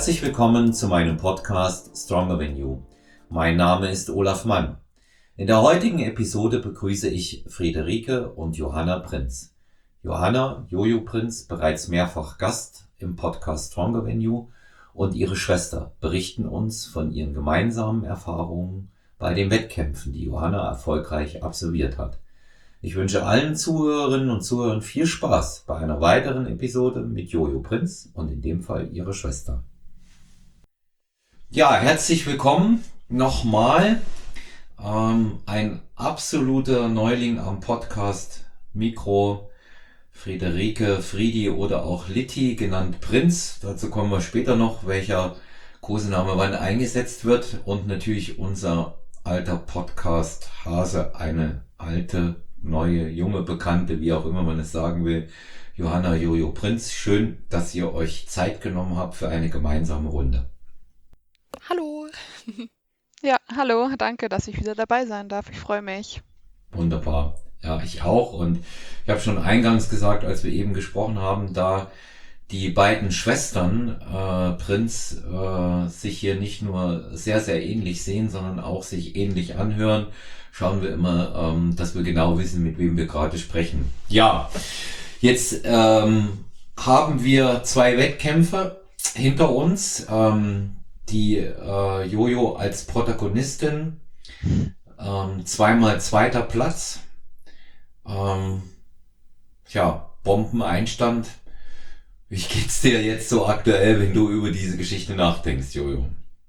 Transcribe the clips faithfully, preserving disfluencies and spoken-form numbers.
Herzlich willkommen zu meinem Podcast Stronger Than You. Mein Name ist Olaf Mann. In der heutigen Episode begrüße ich Friederike und Johanna Prinz. Johanna, Jojo Prinz, bereits mehrfach Gast im Podcast Stronger Than You, und ihre Schwester berichten uns von ihren gemeinsamen Erfahrungen bei den Wettkämpfen, die Johanna erfolgreich absolviert hat. Ich wünsche allen Zuhörerinnen und Zuhörern viel Spaß bei einer weiteren Episode mit Jojo Prinz und in dem Fall ihrer Schwester. Ja, herzlich willkommen nochmal. Ähm, ein absoluter Neuling am Podcast Mikro, Friederike, Friedi oder auch Litti, genannt Prinz. Dazu kommen wir später noch, welcher Kosename wann eingesetzt wird. Und natürlich unser alter Podcast Hase, eine alte, neue, junge Bekannte, wie auch immer man es sagen will, Johanna Jojo Prinz. Schön, dass ihr euch Zeit genommen habt für eine gemeinsame Runde. Hallo. Ja, hallo, danke, dass ich wieder dabei sein darf. Ich freue mich. Wunderbar. Ja, ich auch. Und ich habe schon eingangs gesagt, als wir eben gesprochen haben, da die beiden Schwestern äh, Prinz äh, sich hier nicht nur sehr, sehr ähnlich sehen, sondern auch sich ähnlich anhören, schauen wir immer, ähm, dass wir genau wissen, mit wem wir gerade sprechen. Ja, jetzt ähm, haben wir zwei Wettkämpfe hinter uns. Ähm, die äh, Jojo als Protagonistin, ähm, zweimal zweiter Platz. Ähm, ja, Bombeneinstand. Wie geht's dir jetzt so aktuell, wenn du über diese Geschichte nachdenkst, Jojo?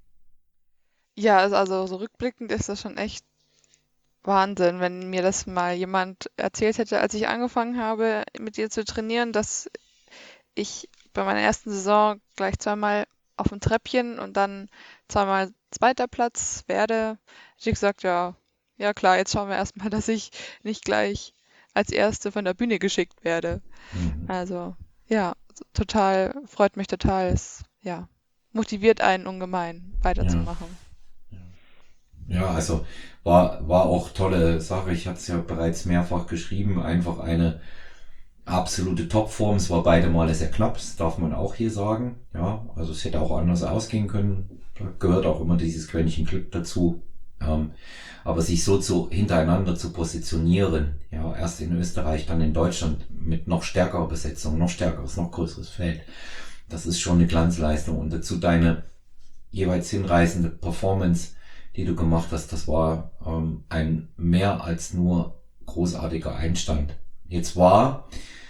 Ja, also, also so rückblickend ist das schon echt Wahnsinn, wenn mir das mal jemand erzählt hätte, als ich angefangen habe, mit ihr zu trainieren, dass ich bei meiner ersten Saison gleich zweimal auf dem Treppchen und dann zweimal zweiter Platz werde. Hätte ich gesagt, ja, ja klar, jetzt schauen wir erstmal, dass ich nicht gleich als Erste von der Bühne geschickt werde. Mhm. Also, ja, total, freut mich total. Es, ja, motiviert einen ungemein, Ja, weiterzumachen. ja, also war, war auch tolle Sache. Ich hatte es ja bereits mehrfach geschrieben. Einfach eine absolute Topform. Es war beide Male sehr knapp, das darf man auch hier sagen. Ja, also es hätte auch anders ausgehen können. Da gehört auch immer dieses Quäntchen Glück dazu. Ähm, aber sich so zu, hintereinander zu positionieren, ja, erst in Österreich, dann in Deutschland mit noch stärkerer Besetzung, noch stärkeres, noch größeres Feld, das ist schon eine Glanzleistung. Und dazu deine jeweils hinreißende Performance, die du gemacht hast, das war ähm, ein mehr als nur großartiger Einstand. Jetzt war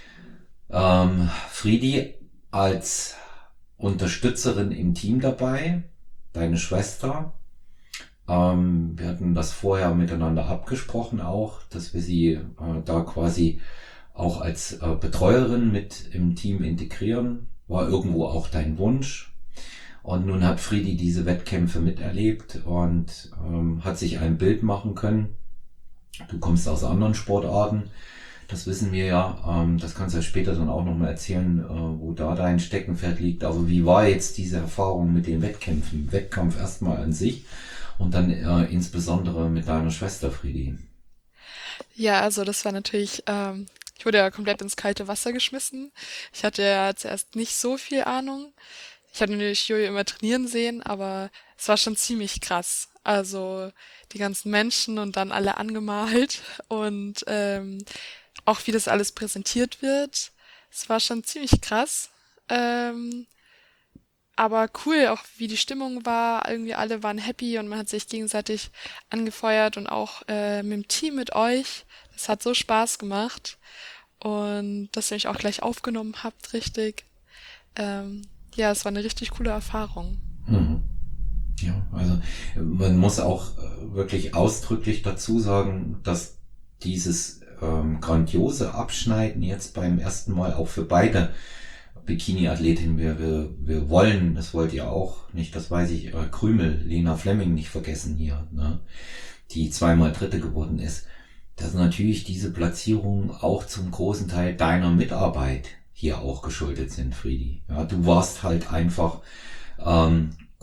ähm, Friedi als Unterstützerin im Team dabei, deine Schwester. Ähm, wir hatten das vorher miteinander abgesprochen auch, dass wir sie äh, da quasi auch als äh, Betreuerin mit im Team integrieren. War irgendwo auch dein Wunsch. Und nun hat Friedi diese Wettkämpfe miterlebt und ähm, hat sich ein Bild machen können. Du kommst aus anderen Sportarten. Das wissen wir ja. Ähm, das kannst du ja später dann auch nochmal erzählen, äh, wo da dein Steckenpferd liegt. Aber wie war jetzt diese Erfahrung mit den Wettkämpfen? Wettkampf erstmal an sich und dann äh, insbesondere mit deiner Schwester Friedi. Ja, also das war natürlich, ähm, ich wurde ja komplett ins kalte Wasser geschmissen. Ich hatte ja zuerst nicht so viel Ahnung. Ich hatte natürlich Jojo immer trainieren sehen, aber es war schon ziemlich krass. Also die ganzen Menschen und dann alle angemalt und ähm, auch wie das alles präsentiert wird. Es war schon ziemlich krass. Ähm, aber cool, auch wie die Stimmung war. Irgendwie alle waren happy und man hat sich gegenseitig angefeuert und auch äh, mit dem Team mit euch. Das hat so Spaß gemacht. Und dass ihr mich auch gleich aufgenommen habt, richtig. Ähm, ja, es war eine richtig coole Erfahrung. Mhm. Ja, also man muss auch äh, wirklich ausdrücklich dazu sagen, dass dieses ähm, grandiose Abschneiden jetzt beim ersten Mal auch für beide Bikini-Athletinnen, wir, wir, wir wollen, das wollt ihr auch nicht, das weiß ich, äh, Krümel, Lena Flemming nicht vergessen hier, ne, die zweimal Dritte geworden ist, dass natürlich diese Platzierungen auch zum großen Teil deiner Mitarbeit hier auch geschuldet sind, Friedi. Ja, du warst halt einfach ähm,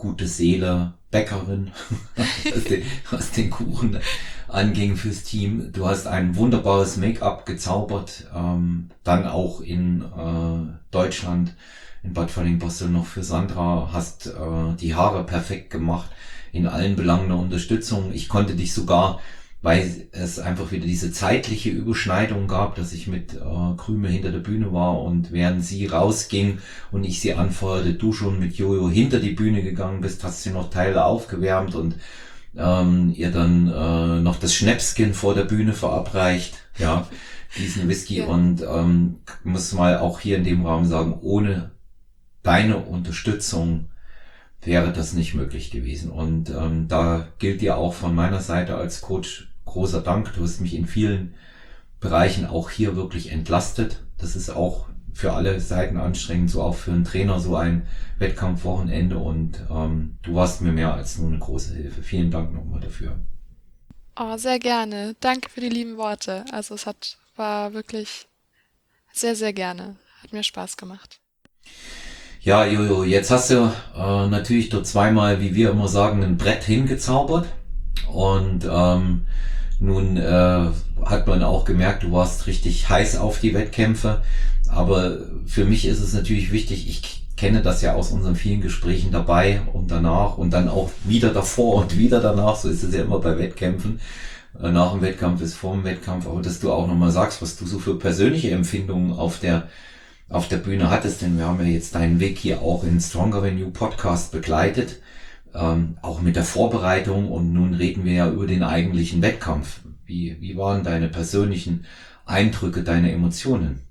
gute Seele, Bäckerin, was, den, was den Kuchen anging fürs Team. Du hast ein wunderbares Make-up gezaubert, ähm, dann auch in äh, Deutschland, in Bad Falling-Bostel noch für Sandra, hast äh, die Haare perfekt gemacht, in allen Belangen eine Unterstützung. Ich konnte dich sogar, weil es einfach wieder diese zeitliche Überschneidung gab, dass ich mit äh, Krümel hinter der Bühne war und während sie rausging und ich sie anfeuerte, du schon mit Jojo hinter die Bühne gegangen bist, hast sie noch Teile aufgewärmt und ähm, ihr dann äh, noch das Schnäpschen vor der Bühne verabreicht, ja, diesen Whisky. Ja. Und ähm, muss mal auch hier in dem Raum sagen, ohne deine Unterstützung wäre das nicht möglich gewesen. Und ähm, da gilt dir auch von meiner Seite als Coach großer Dank. Du hast mich in vielen Bereichen auch hier wirklich entlastet. Das ist auch für alle Seiten anstrengend, so auch für einen Trainer, so ein Wettkampfwochenende. Und ähm, du warst mir mehr als nur eine große Hilfe. Vielen Dank nochmal dafür. Oh, sehr gerne. Danke für die lieben Worte. Also es hat, war wirklich sehr, sehr gerne. Hat mir Spaß gemacht. Ja, Jojo, jetzt hast du äh, natürlich dort zweimal, wie wir immer sagen, ein Brett hingezaubert. Und ähm, nun äh, hat man auch gemerkt, du warst richtig heiß auf die Wettkämpfe. Aber für mich ist es natürlich wichtig, ich kenne das ja aus unseren vielen Gesprächen dabei und danach und dann auch wieder davor und wieder danach. So ist es ja immer bei Wettkämpfen. Äh, Nach dem Wettkampf ist vor dem Wettkampf. Aber dass du auch nochmal sagst, was du so für persönliche Empfindungen auf der auf der Bühne hattest, denn wir haben ja jetzt deinen Weg hier auch in Stronger Than You Podcast begleitet, ähm, auch mit der Vorbereitung und nun reden wir ja über den eigentlichen Wettkampf. Wie, wie waren deine persönlichen Eindrücke, deine Emotionen?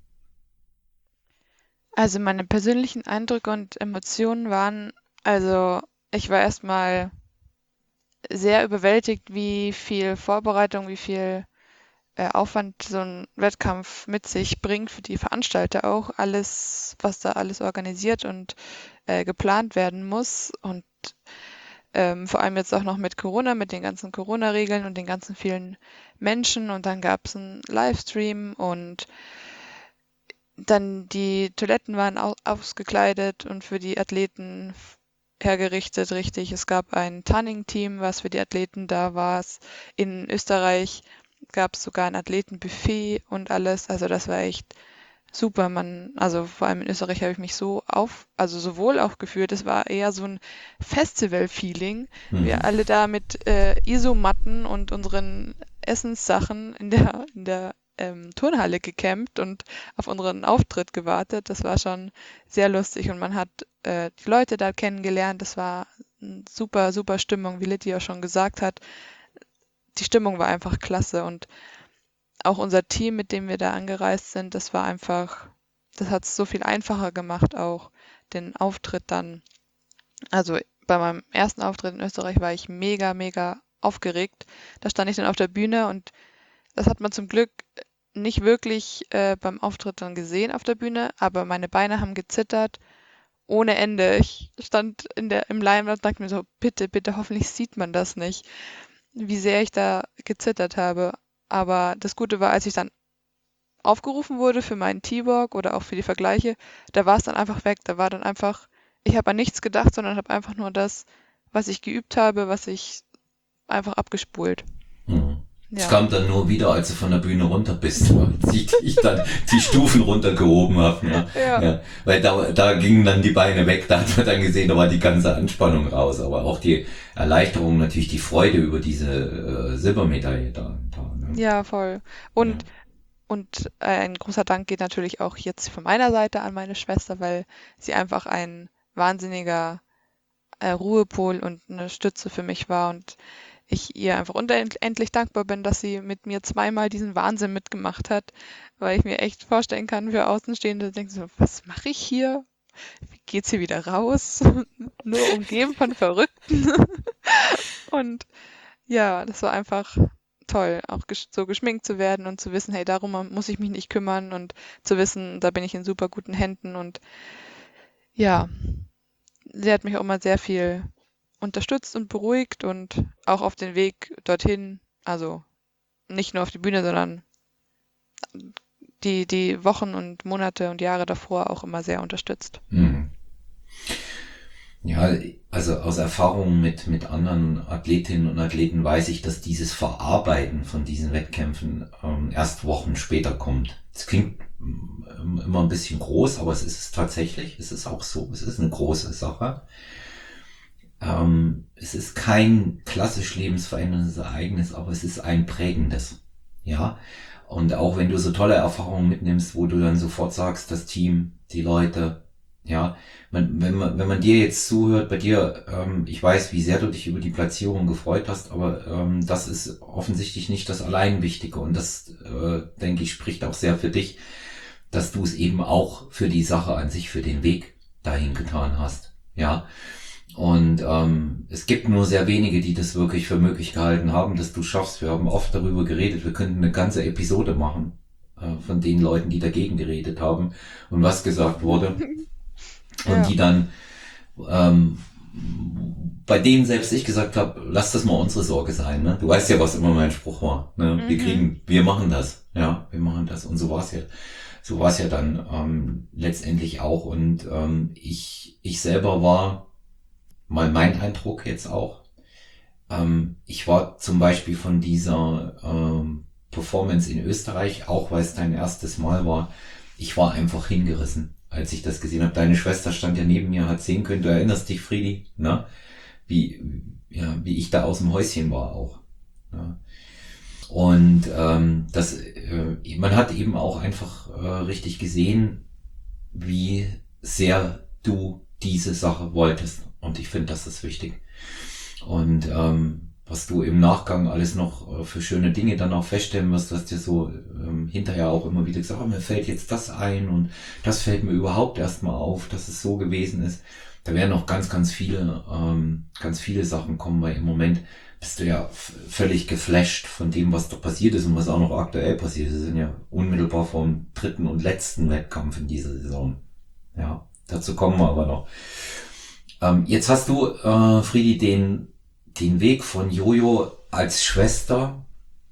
Also meine persönlichen Eindrücke und Emotionen waren, also ich war erstmal sehr überwältigt, wie viel Vorbereitung, wie viel äh, Aufwand so ein Wettkampf mit sich bringt für die Veranstalter auch. Alles, was da alles organisiert und äh, geplant werden muss. Und ähm, vor allem jetzt auch noch mit Corona, mit den ganzen Corona-Regeln und den ganzen vielen Menschen. Und dann gab es einen Livestream und dann die Toiletten waren au ausgekleidet und für die Athleten f- hergerichtet, richtig. Es gab ein Tanning-Team, was für die Athleten da war. In Österreich gab es sogar ein Athletenbuffet und alles. Also das war echt super. Man, also vor allem in Österreich habe ich mich so auf, also so wohl auch gefühlt. Es war eher so ein Festival-Feeling. Mhm. Wir alle da mit äh, Isomatten und unseren Essenssachen in der, in der ähm, Turnhalle gecampt und auf unseren Auftritt gewartet. Das war schon sehr lustig und man hat äh, die Leute da kennengelernt. Das war eine super, super Stimmung, wie Lydia auch schon gesagt hat. Die Stimmung war einfach klasse und auch unser Team, mit dem wir da angereist sind, das war einfach, das hat es so viel einfacher gemacht, auch den Auftritt dann. Also bei meinem ersten Auftritt in Österreich war ich mega, mega aufgeregt. Da stand ich dann auf der Bühne und das hat man zum Glück nicht wirklich äh, beim Auftritt dann gesehen auf der Bühne, aber meine Beine haben gezittert ohne Ende. Ich stand in der, im Limelight und dachte mir so, bitte, bitte, hoffentlich sieht man das nicht, wie sehr ich da gezittert habe. Aber das Gute war, als ich dann aufgerufen wurde für meinen T-Walk oder auch für die Vergleiche, da war es dann einfach weg. Da war dann einfach, ich habe an nichts gedacht, sondern habe einfach nur das, was ich geübt habe, was ich einfach abgespult. Mhm. Es Ja, kam dann nur wieder, als du von der Bühne runter bist, als ich dich dann die Stufen runtergehoben habe. Ja. ja, Ja. Weil da, da gingen dann die Beine weg, da hat man dann gesehen, da war die ganze Anspannung raus. Aber auch die Erleichterung, natürlich die Freude über diese äh, Silbermedaille da. da ne? ja, voll. Ja. Und, und äh, ein großer Dank geht natürlich auch jetzt von meiner Seite an meine Schwester, weil sie einfach ein wahnsinniger äh, Ruhepol und eine Stütze für mich war und ich ihr einfach unendlich dankbar bin, dass sie mit mir zweimal diesen Wahnsinn mitgemacht hat, weil ich mir echt vorstellen kann, für Außenstehende denken so, was mache ich hier? Wie geht's hier wieder raus? Nur umgeben von Verrückten. Und ja, das war einfach toll, auch gesch so geschminkt zu werden und zu wissen, hey, darum muss ich mich nicht kümmern und zu wissen, da bin ich in super guten Händen und ja, sie hat mich auch immer sehr viel unterstützt und beruhigt und auch auf den Weg dorthin, also nicht nur auf die Bühne, sondern die, die Wochen und Monate und Jahre davor auch immer sehr unterstützt. Mhm. Ja, also aus Erfahrung mit, mit anderen Athletinnen und Athleten weiß ich, dass dieses Verarbeiten von diesen Wettkämpfen ähm, erst Wochen später kommt. Es klingt ähm, immer ein bisschen groß, aber es ist es tatsächlich. Es ist auch so. Es ist eine große Sache. Ähm, es ist kein klassisch lebensveränderndes Ereignis, aber es ist ein prägendes. Ja. Und auch wenn du so tolle Erfahrungen mitnimmst, wo du dann sofort sagst, das Team, die Leute, ja, man, wenn man, wenn man dir jetzt zuhört, bei dir, ähm, ich weiß, wie sehr du dich über die Platzierung gefreut hast, aber ähm, das ist offensichtlich nicht das allein Wichtige und das, äh, denke ich, spricht auch sehr für dich, dass du es eben auch für die Sache an sich, für den Weg dahin getan hast, ja. Und ähm, es gibt nur sehr wenige, die das wirklich für möglich gehalten haben, dass du schaffst. Wir haben oft darüber geredet, wir könnten eine ganze Episode machen äh, von den Leuten, die dagegen geredet haben und was gesagt wurde. Und Ja. die dann, ähm, bei denen selbst ich gesagt habe, lass das mal unsere Sorge sein. Ne? Du weißt ja, was immer mein Spruch war. Ne? Wir Mhm. kriegen, wir machen das. Ja, wir machen das. Und so war es ja. So war es ja dann ähm, letztendlich auch. Und ähm, ich, ich selber war, mal mein Eindruck jetzt auch, ähm, ich war zum Beispiel von dieser ähm, Performance in Österreich, auch weil es dein erstes Mal war, ich war einfach hingerissen, als ich das gesehen habe. Deine Schwester stand ja neben mir, hat sehen können, du erinnerst dich, Friedi, ne? Wie, ja, wie ich da aus dem Häuschen war auch. Ne? Und ähm, das, äh, man hat eben auch einfach äh, richtig gesehen, wie sehr du diese Sache wolltest. Und ich finde, das ist wichtig. Und ähm, was du im Nachgang alles noch äh, für schöne Dinge dann auch feststellen wirst, dass dir so ähm, hinterher auch immer wieder gesagt, oh, mir fällt jetzt das ein und das fällt mir überhaupt erstmal auf, dass es so gewesen ist. Da werden noch ganz, ganz viele, ähm, ganz viele Sachen kommen, weil im Moment bist du ja f- völlig geflasht von dem, was da passiert ist und was auch noch aktuell passiert ist. Wir sind ja unmittelbar vom dritten und letzten Wettkampf in dieser Saison. Ja, dazu kommen wir aber noch. Ähm, jetzt hast du, äh, Friedi, den, den Weg von Jojo als Schwester,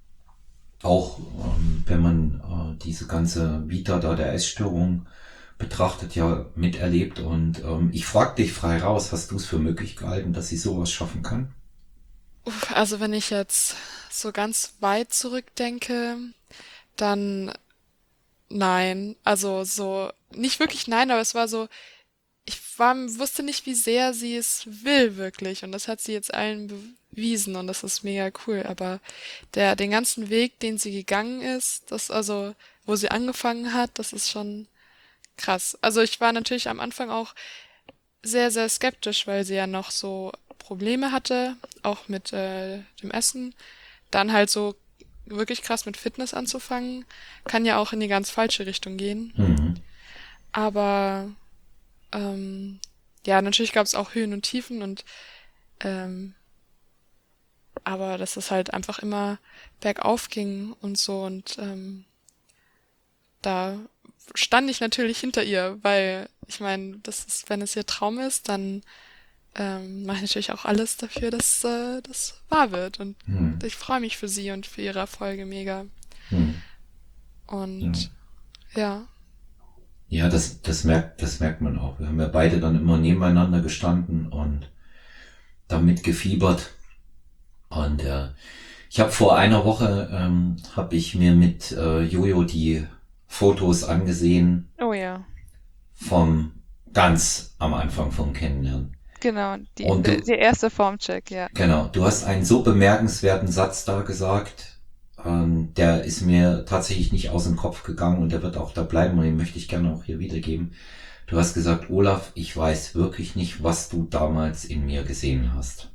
auch ähm, wenn man äh, diese ganze Vita da der Essstörung betrachtet, ja miterlebt. Und ähm, ich frage dich frei raus, hast du es für möglich gehalten, dass sie sowas schaffen kann? Uff, also wenn ich jetzt so ganz weit zurückdenke, dann nein. Also so, nicht wirklich nein, aber es war so, ich war, wusste nicht, wie sehr sie es will wirklich. Und das hat sie jetzt allen bewiesen und das ist mega cool. Aber der, den ganzen Weg, den sie gegangen ist, das also, wo sie angefangen hat, das ist schon krass. Also ich war natürlich am Anfang auch sehr, sehr skeptisch, weil sie ja noch so Probleme hatte, auch mit äh, dem Essen. Dann halt so wirklich krass mit Fitness anzufangen, kann ja auch in die ganz falsche Richtung gehen. Mhm. Aber ähm, ja, natürlich gab es auch Höhen und Tiefen und ähm, aber dass es halt einfach immer bergauf ging und so und ähm, da stand ich natürlich hinter ihr, weil ich meine, das ist, wenn es ihr Traum ist, dann ähm, mache ich natürlich auch alles dafür, dass äh, das wahr wird und Mhm. ich freue mich für sie und für ihre Erfolge mega Mhm. Ja. und ja, Ja, das, das merkt, das merkt man auch. Wir haben ja beide dann immer nebeneinander gestanden und damit gefiebert. Und äh, ich habe vor einer Woche ähm, habe ich mir mit äh, Jojo die Fotos angesehen Oh ja, vom ganz am Anfang vom Kennenlernen. genau. Die, Und der, du, der erste Formcheck, ja. genau, du hast einen so bemerkenswerten Satz da gesagt, ähm, der ist mir tatsächlich nicht aus dem Kopf gegangen und der wird auch da bleiben und den möchte ich gerne auch hier wiedergeben. Du hast gesagt, Olaf, ich weiß wirklich nicht, was du damals in mir gesehen hast.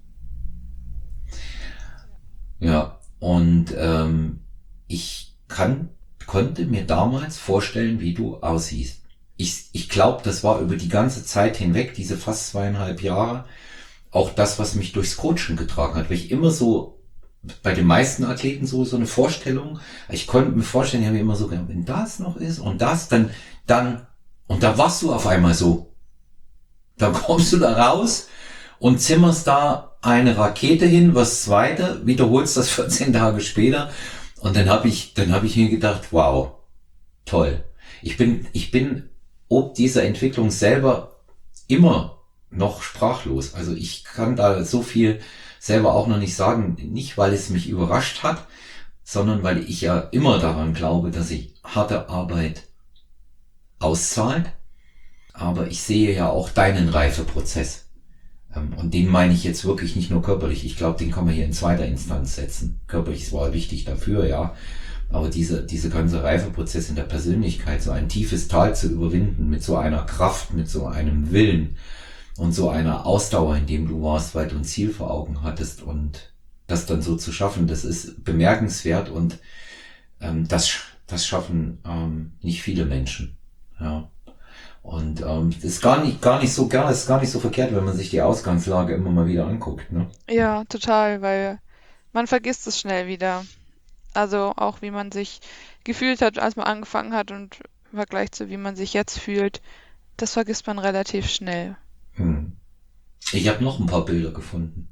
Ja, und ähm, ich kann, konnte mir damals vorstellen, wie du aussiehst. Ich, ich glaube, das war über die ganze Zeit hinweg, diese fast zweieinhalb Jahre, auch das, was mich durchs Coachen getragen hat, weil ich immer so, bei den meisten Athleten so, so eine Vorstellung, ich konnte mir vorstellen, ich habe immer so gedacht, wenn das noch ist und das, dann, dann, und da warst du auf einmal so. Dann kommst du da raus und zimmerst da eine Rakete hin, was zweite, wiederholst das vierzehn Tage später und dann habe ich, dann habe ich mir gedacht, wow, toll. Ich bin, ich bin ob dieser Entwicklung selber immer noch sprachlos. Also ich kann da so viel selber auch noch nicht sagen, nicht weil es mich überrascht hat, sondern weil ich ja immer daran glaube, dass sich harte Arbeit auszahlt. Aber ich sehe ja auch deinen Reifeprozess. Ähm, Und den meine ich jetzt wirklich nicht nur körperlich. Ich glaube, den kann man hier in zweiter Instanz setzen. Körperlich ist zwar wichtig dafür, ja. Aber diese, diese ganze Reifeprozess in der Persönlichkeit, so ein tiefes Tal zu überwinden, mit so einer Kraft, mit so einem Willen und so einer Ausdauer, in dem du warst, weil du ein Ziel vor Augen hattest und das dann so zu schaffen, das ist bemerkenswert und ähm, das, das schaffen ähm, nicht viele Menschen. Ja. Und ähm, das ist gar nicht, gar nicht so gar, ist gar nicht so verkehrt, wenn man sich die Ausgangslage immer mal wieder anguckt, ne? Ja, total, weil man vergisst es schnell wieder. Also auch wie man sich gefühlt hat, als man angefangen hat und im Vergleich zu wie man sich jetzt fühlt, das vergisst man relativ schnell. Hm. Ich habe noch ein paar Bilder gefunden.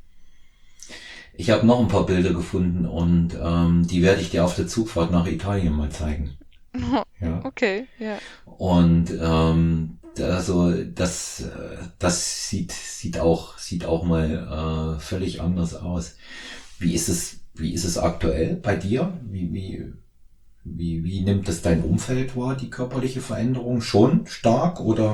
Ich habe noch ein paar Bilder gefunden und ähm, die werde ich dir auf der Zugfahrt nach Italien mal zeigen. Ja. Okay, ja. Und ähm, also das, äh, das sieht sieht auch sieht auch mal äh, völlig anders aus. Wie ist es wie ist es aktuell bei dir? Wie wie wie wie nimmt es dein Umfeld wahr, die körperliche Veränderung? Schon stark oder?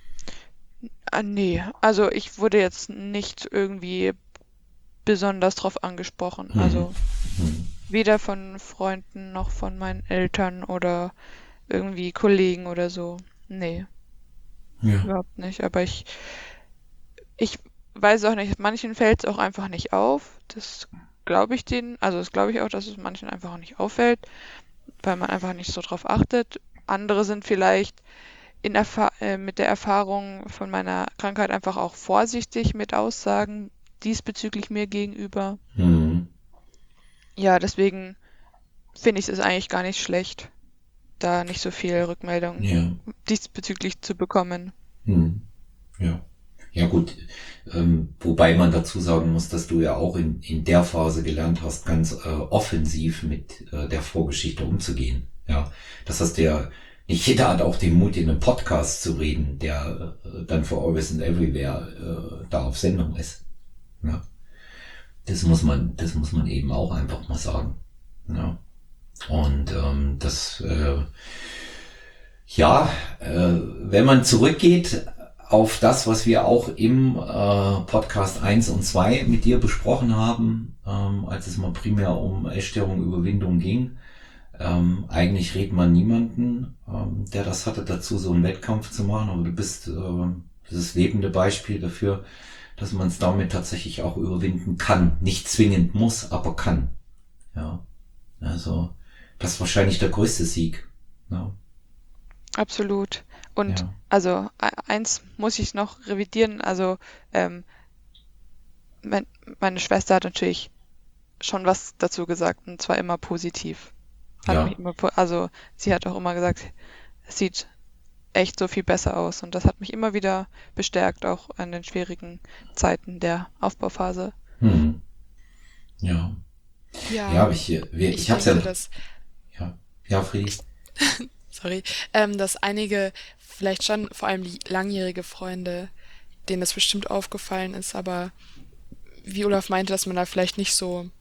Ah, nee, also ich wurde jetzt nicht irgendwie besonders drauf angesprochen. Hm, Also hm, weder von Freunden noch von meinen Eltern oder irgendwie Kollegen oder so. Nee, ja, überhaupt nicht. Aber ich, ich weiß auch nicht, manchen fällt es auch einfach nicht auf. Das glaube ich denen, also das glaube ich auch, dass es manchen einfach auch nicht auffällt, weil man einfach nicht so drauf achtet. Andere sind vielleicht in Erfa äh, mit der Erfahrung von meiner Krankheit einfach auch vorsichtig mit Aussagen diesbezüglich mir gegenüber. hm, Ja, deswegen finde ich es eigentlich gar nicht schlecht, da nicht so viel Rückmeldung ja. diesbezüglich zu bekommen. Hm. Ja. Ja gut, ähm, wobei man dazu sagen muss, dass du ja auch in, in der Phase gelernt hast, ganz äh, offensiv mit äh, der Vorgeschichte umzugehen. Ja, das heißt ja, nicht jeder hat auch den Mut, in einem Podcast zu reden, der äh, dann für Always and Everywhere äh, da auf Sendung ist. Ja, das muss man, das muss man eben auch einfach mal sagen. Ja, und ähm, das äh, ja, äh, wenn man zurückgeht auf das, was wir auch im äh, Podcast eins und zwei mit dir besprochen haben, ähm, als es mal primär um Essstörung, Überwindung ging. Ähm, eigentlich rät man niemanden, ähm, der das hatte, dazu so einen Wettkampf zu machen, aber du bist äh, das lebende Beispiel dafür, dass man es damit tatsächlich auch überwinden kann. Nicht zwingend muss, aber kann. Ja, also das ist wahrscheinlich der größte Sieg. Ja, Absolut. Und ja. also e- eins muss ich noch revidieren. Also ähm, mein, meine Schwester hat natürlich schon was dazu gesagt und zwar immer positiv. Hat mich Ja, immer, po- also sie hat auch immer gesagt, es sieht echt so viel besser aus und das hat mich immer wieder bestärkt, auch an den schwierigen Zeiten der Aufbauphase. hm. Ja, Ja, ja, ich, wir, ich ich hab's ja, denke, dass, ja, ja, Friedi. sorry, ähm, dass einige, vielleicht schon vor allem die langjährige Freunde, denen das bestimmt aufgefallen ist, aber wie Olaf meinte, dass man da vielleicht nicht so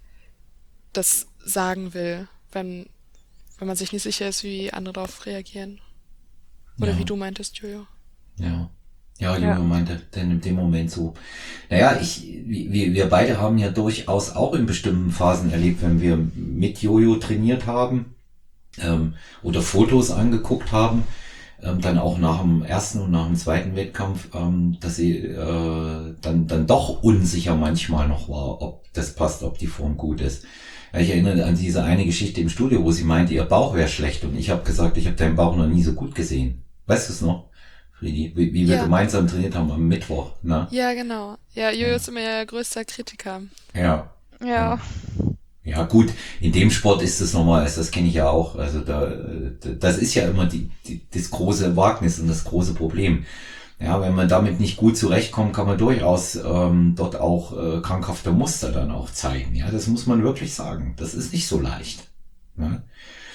das sagen will, wenn, wenn man sich nicht sicher ist, wie andere darauf reagieren. Oder wie Ja, du meintest, Jojo. ja. Ja, Ja, Jojo meinte denn in dem Moment so. Naja, ich, wir, wir beide haben ja durchaus auch in bestimmten Phasen erlebt, wenn wir mit Jojo trainiert haben, ähm, oder Fotos angeguckt haben, ähm, dann auch nach dem ersten und nach dem zweiten Wettkampf, ähm, dass sie äh, dann, dann doch unsicher manchmal noch war, ob das passt, ob die Form gut ist. Ja, ich erinnere an diese eine Geschichte im Studio, wo sie meinte, ihr Bauch wäre schlecht und ich habe gesagt, ich habe deinen Bauch noch nie so gut gesehen. Weißt du es noch, Friedi? Wie, wie wir Ja, gemeinsam trainiert haben am Mittwoch, ne? ja, genau. Ja, Jojo Ja, ist immer ihr größter Kritiker. ja, ja, ja. Ja gut, in dem Sport ist es normal, das kenne ich ja auch. Also da, das ist ja immer die, die, das große Wagnis und das große Problem. Ja, wenn man damit nicht gut zurechtkommt, kann man durchaus ähm, dort auch äh, krankhafte Muster dann auch zeigen. Ja, das muss man wirklich sagen. Das ist nicht so leicht. Ja?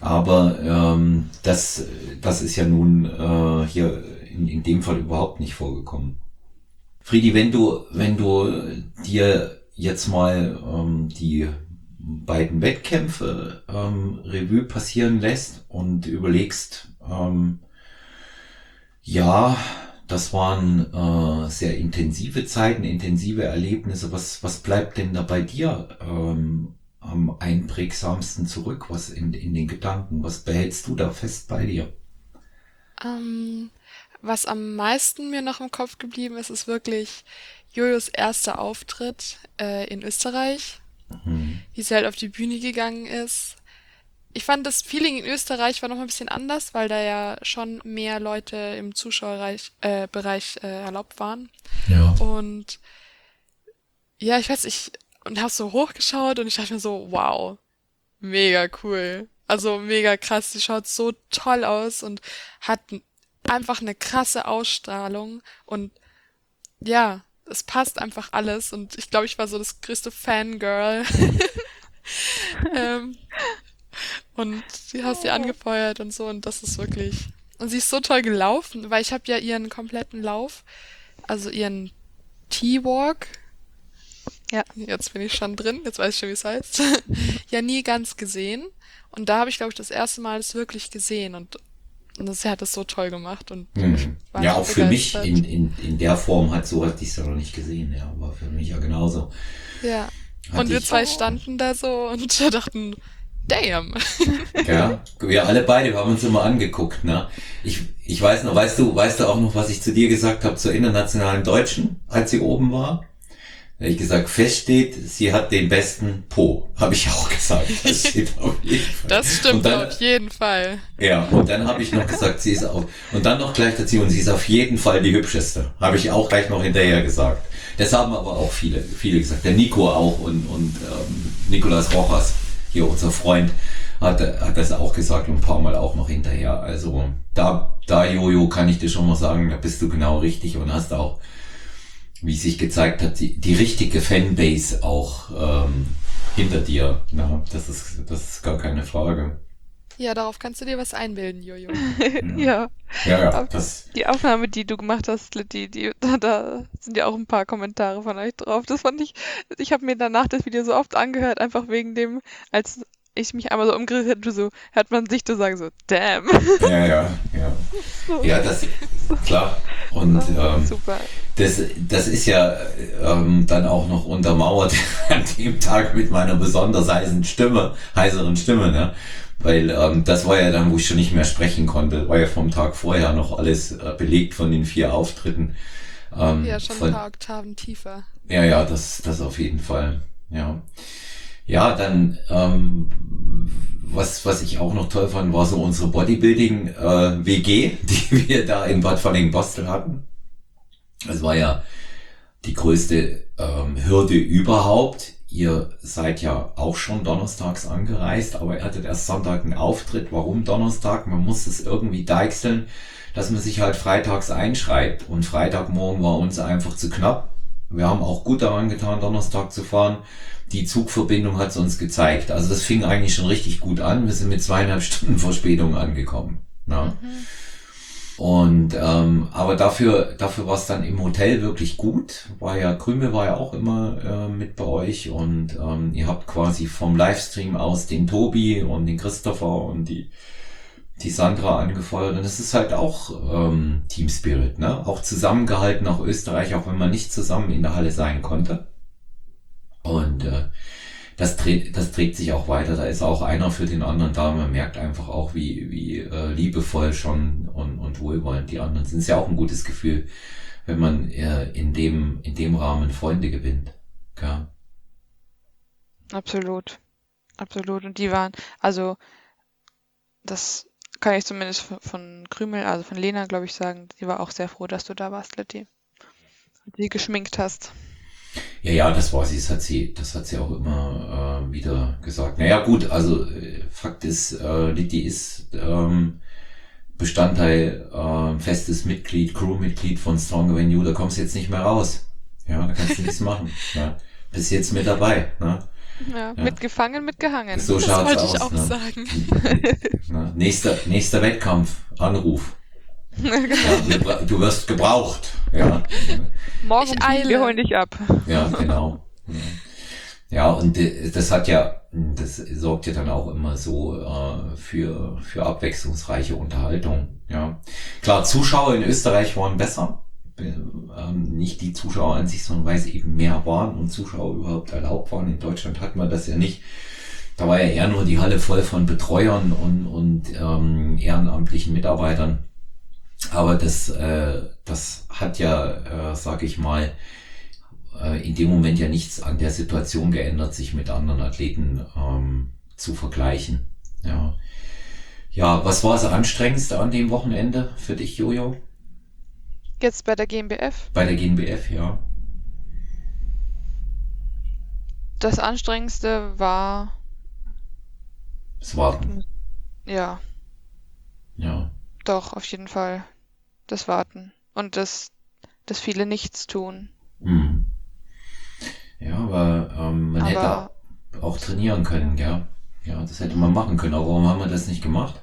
Aber ähm, das, das ist ja nun äh, hier in, in dem Fall überhaupt nicht vorgekommen. Friedi, wenn du, wenn du dir jetzt mal ähm, die beiden Wettkämpfe ähm, Revue passieren lässt und überlegst, ähm, ja, das waren äh, sehr intensive Zeiten, intensive Erlebnisse. Was, was bleibt denn da bei dir ähm, am einprägsamsten zurück? Was in, in den Gedanken? Was behältst du da fest bei dir? Ähm, Was am meisten mir noch im Kopf geblieben ist, ist wirklich Jojos erster Auftritt äh, in Österreich, Mhm. wie sie halt auf die Bühne gegangen ist. Ich fand, das Feeling in Österreich war noch ein bisschen anders, weil da ja schon mehr Leute im Zuschauerbereich äh, Bereich, äh, erlaubt waren. Ja. Und ja, ich weiß, ich und habe so hochgeschaut und ich dachte mir so, wow, mega cool. Also mega krass. Sie schaut so toll aus und hat n- einfach eine krasse Ausstrahlung. Und ja, es passt einfach alles. Und ich glaube, ich war so das größte Fangirl. Ähm, und sie hast sie Oh. angefeuert und so. Und das ist wirklich. Und sie ist so toll gelaufen, weil ich habe ja ihren kompletten Lauf, also ihren T-Walk, Ja. jetzt bin ich schon drin, jetzt weiß ich schon, wie es heißt, ja nie ganz gesehen. Und da habe ich, glaube ich, das erste Mal es wirklich gesehen. Und, und das, sie hat das so toll gemacht. Und ich Mhm. war Ja, einfach auch für mich begeistert. in, in, in der Form hat so hatte ich es ja noch nicht gesehen, ja, war für mich ja genauso. Ja. Und Hatte wir ich, zwei Oh. standen da so und dachten, damn. ja, wir alle beide haben uns immer angeguckt, ne? Ich, ich weiß noch, weißt du, weißt du auch noch, was ich zu dir gesagt habe zur internationalen Deutschen, als sie oben war? Da hab ich gesagt, fest steht, sie hat den besten Po. Habe ich auch gesagt. Das steht auf jeden Fall. Das Und stimmt dann, auf jeden Fall. ja, und dann habe ich noch gesagt, sie ist auf, und dann noch gleich dazu, und sie ist auf jeden Fall die hübscheste. Habe ich auch gleich noch hinterher gesagt. Das haben aber auch viele, viele gesagt. Der Nico auch und, und ähm, Nicolas Rojas, hier unser Freund, hat, hat das auch gesagt und ein paar Mal auch noch hinterher. Also da, da Jojo, kann ich dir schon mal sagen, da bist du genau richtig und hast auch, wie sich gezeigt hat, die, die richtige Fanbase auch ähm, hinter dir. Na, das ist, das ist gar keine Frage. Ja, darauf kannst du dir was einbilden, Jojo. Ja, Ja. ja, ja Auf das, die Aufnahme, die du gemacht hast, Litti, die, da, da sind ja auch ein paar Kommentare von euch drauf. Das fand ich, ich habe mir danach das Video so oft angehört, einfach wegen dem, als ich mich einmal so umgedreht hätte, so hört man sich so sagen, so, damn. ja, ja, ja. So, Ja, das, klar. Und ah, ähm, super. das, das ist ja ähm, dann auch noch untermauert an dem Tag mit meiner besonders heißen Stimme, heiseren Stimme, ne? Weil ähm, das war ja dann, wo ich schon nicht mehr sprechen konnte, war ja vom Tag vorher noch alles äh, belegt von den vier Auftritten. Ja, Ähm, schon ein von, paar Oktaven tiefer. ja, ja, das, das auf jeden Fall. Ja, ja, dann ähm, was, was ich auch noch toll fand, war so unsere Bodybuilding-W G, die wir da in Bad Falling-Bostel hatten. Es war ja die größte ähm, Hürde überhaupt. Ihr seid ja auch schon donnerstags angereist, aber ihr hattet erst Sonntag einen Auftritt. Warum Donnerstag? Man muss es irgendwie deichseln, dass man sich halt freitags einschreibt. Und Freitagmorgen war uns einfach zu knapp. Wir haben auch gut daran getan, Donnerstag zu fahren. Die Zugverbindung hat es uns gezeigt. Also das fing eigentlich schon richtig gut an. Wir sind mit zweieinhalb Stunden Verspätung angekommen. Ja. Mhm. Und ähm, aber dafür dafür war es dann im Hotel wirklich gut. War ja Krümel war ja auch immer äh, mit bei euch und ähm, ihr habt quasi vom Livestream aus den Tobi und den Christopher und die die Sandra angefeuert und es ist halt auch ähm, Team Spirit, ne? Auch zusammengehalten nach Österreich, auch wenn man nicht zusammen in der Halle sein konnte. Und äh, das dreht, das trägt sich auch weiter. Da ist auch einer für den anderen da. Man merkt einfach auch, wie, wie äh, liebevoll schon und, und wohlwollend die anderen sind. Ist ja auch ein gutes Gefühl, wenn man äh, in dem, in dem Rahmen Freunde gewinnt. Ja. Absolut. Absolut. Und die waren, also das kann ich zumindest von, von Krümel, also von Lena, glaube ich, sagen, die war auch sehr froh, dass du da warst, Litti. Und sie geschminkt hast. Ja, ja, das war sie, das hat sie, das hat sie auch immer äh, wieder gesagt. Naja, gut, also äh, Fakt ist, äh, Liti ist ähm, Bestandteil, äh, festes Mitglied, Crewmitglied von Stronger Than You, da kommst du jetzt nicht mehr raus. Ja, da kannst du nichts machen. Ja. Bist jetzt mit dabei. Ne? Ja, Ja. mitgefangen, mitgehangen. So Das schaut's wollte ich aus. auch Ne? sagen. Na, nächster, nächster Wettkampf, Anruf. Ja, Genau. wir, bra- du wirst gebraucht. Ja, Morgen Ich um sieben, wir eile. holen dich ab. ja, genau. Ja. Ja, und äh, das hat ja, das sorgt ja dann auch immer so äh, für, für abwechslungsreiche Unterhaltung. Ja, klar, Zuschauer in Österreich waren besser. Äh, Ähm, nicht die Zuschauer an sich, sondern weil es eben mehr waren und Zuschauer überhaupt erlaubt waren. In Deutschland hat man das ja nicht. Da war ja eher nur die Halle voll von Betreuern und, und ähm, ehrenamtlichen Mitarbeitern. Aber das, äh, das hat ja, äh, sag ich mal, äh, in dem Moment ja nichts an der Situation geändert, sich mit anderen Athleten ähm, zu vergleichen. Ja. Ja, was war das Anstrengendste an dem Wochenende für dich, Jojo? Jetzt bei der G m B F. Bei der G N B F, ja. Das Anstrengendste war, Das Warten. ja, Ja. doch, auf jeden Fall das Warten und das, das viele Nichtstun. Hm. Ja, aber ähm, man hätte Aber auch trainieren können, gell? Ja, das hätte man machen können. Aber warum haben wir das nicht gemacht?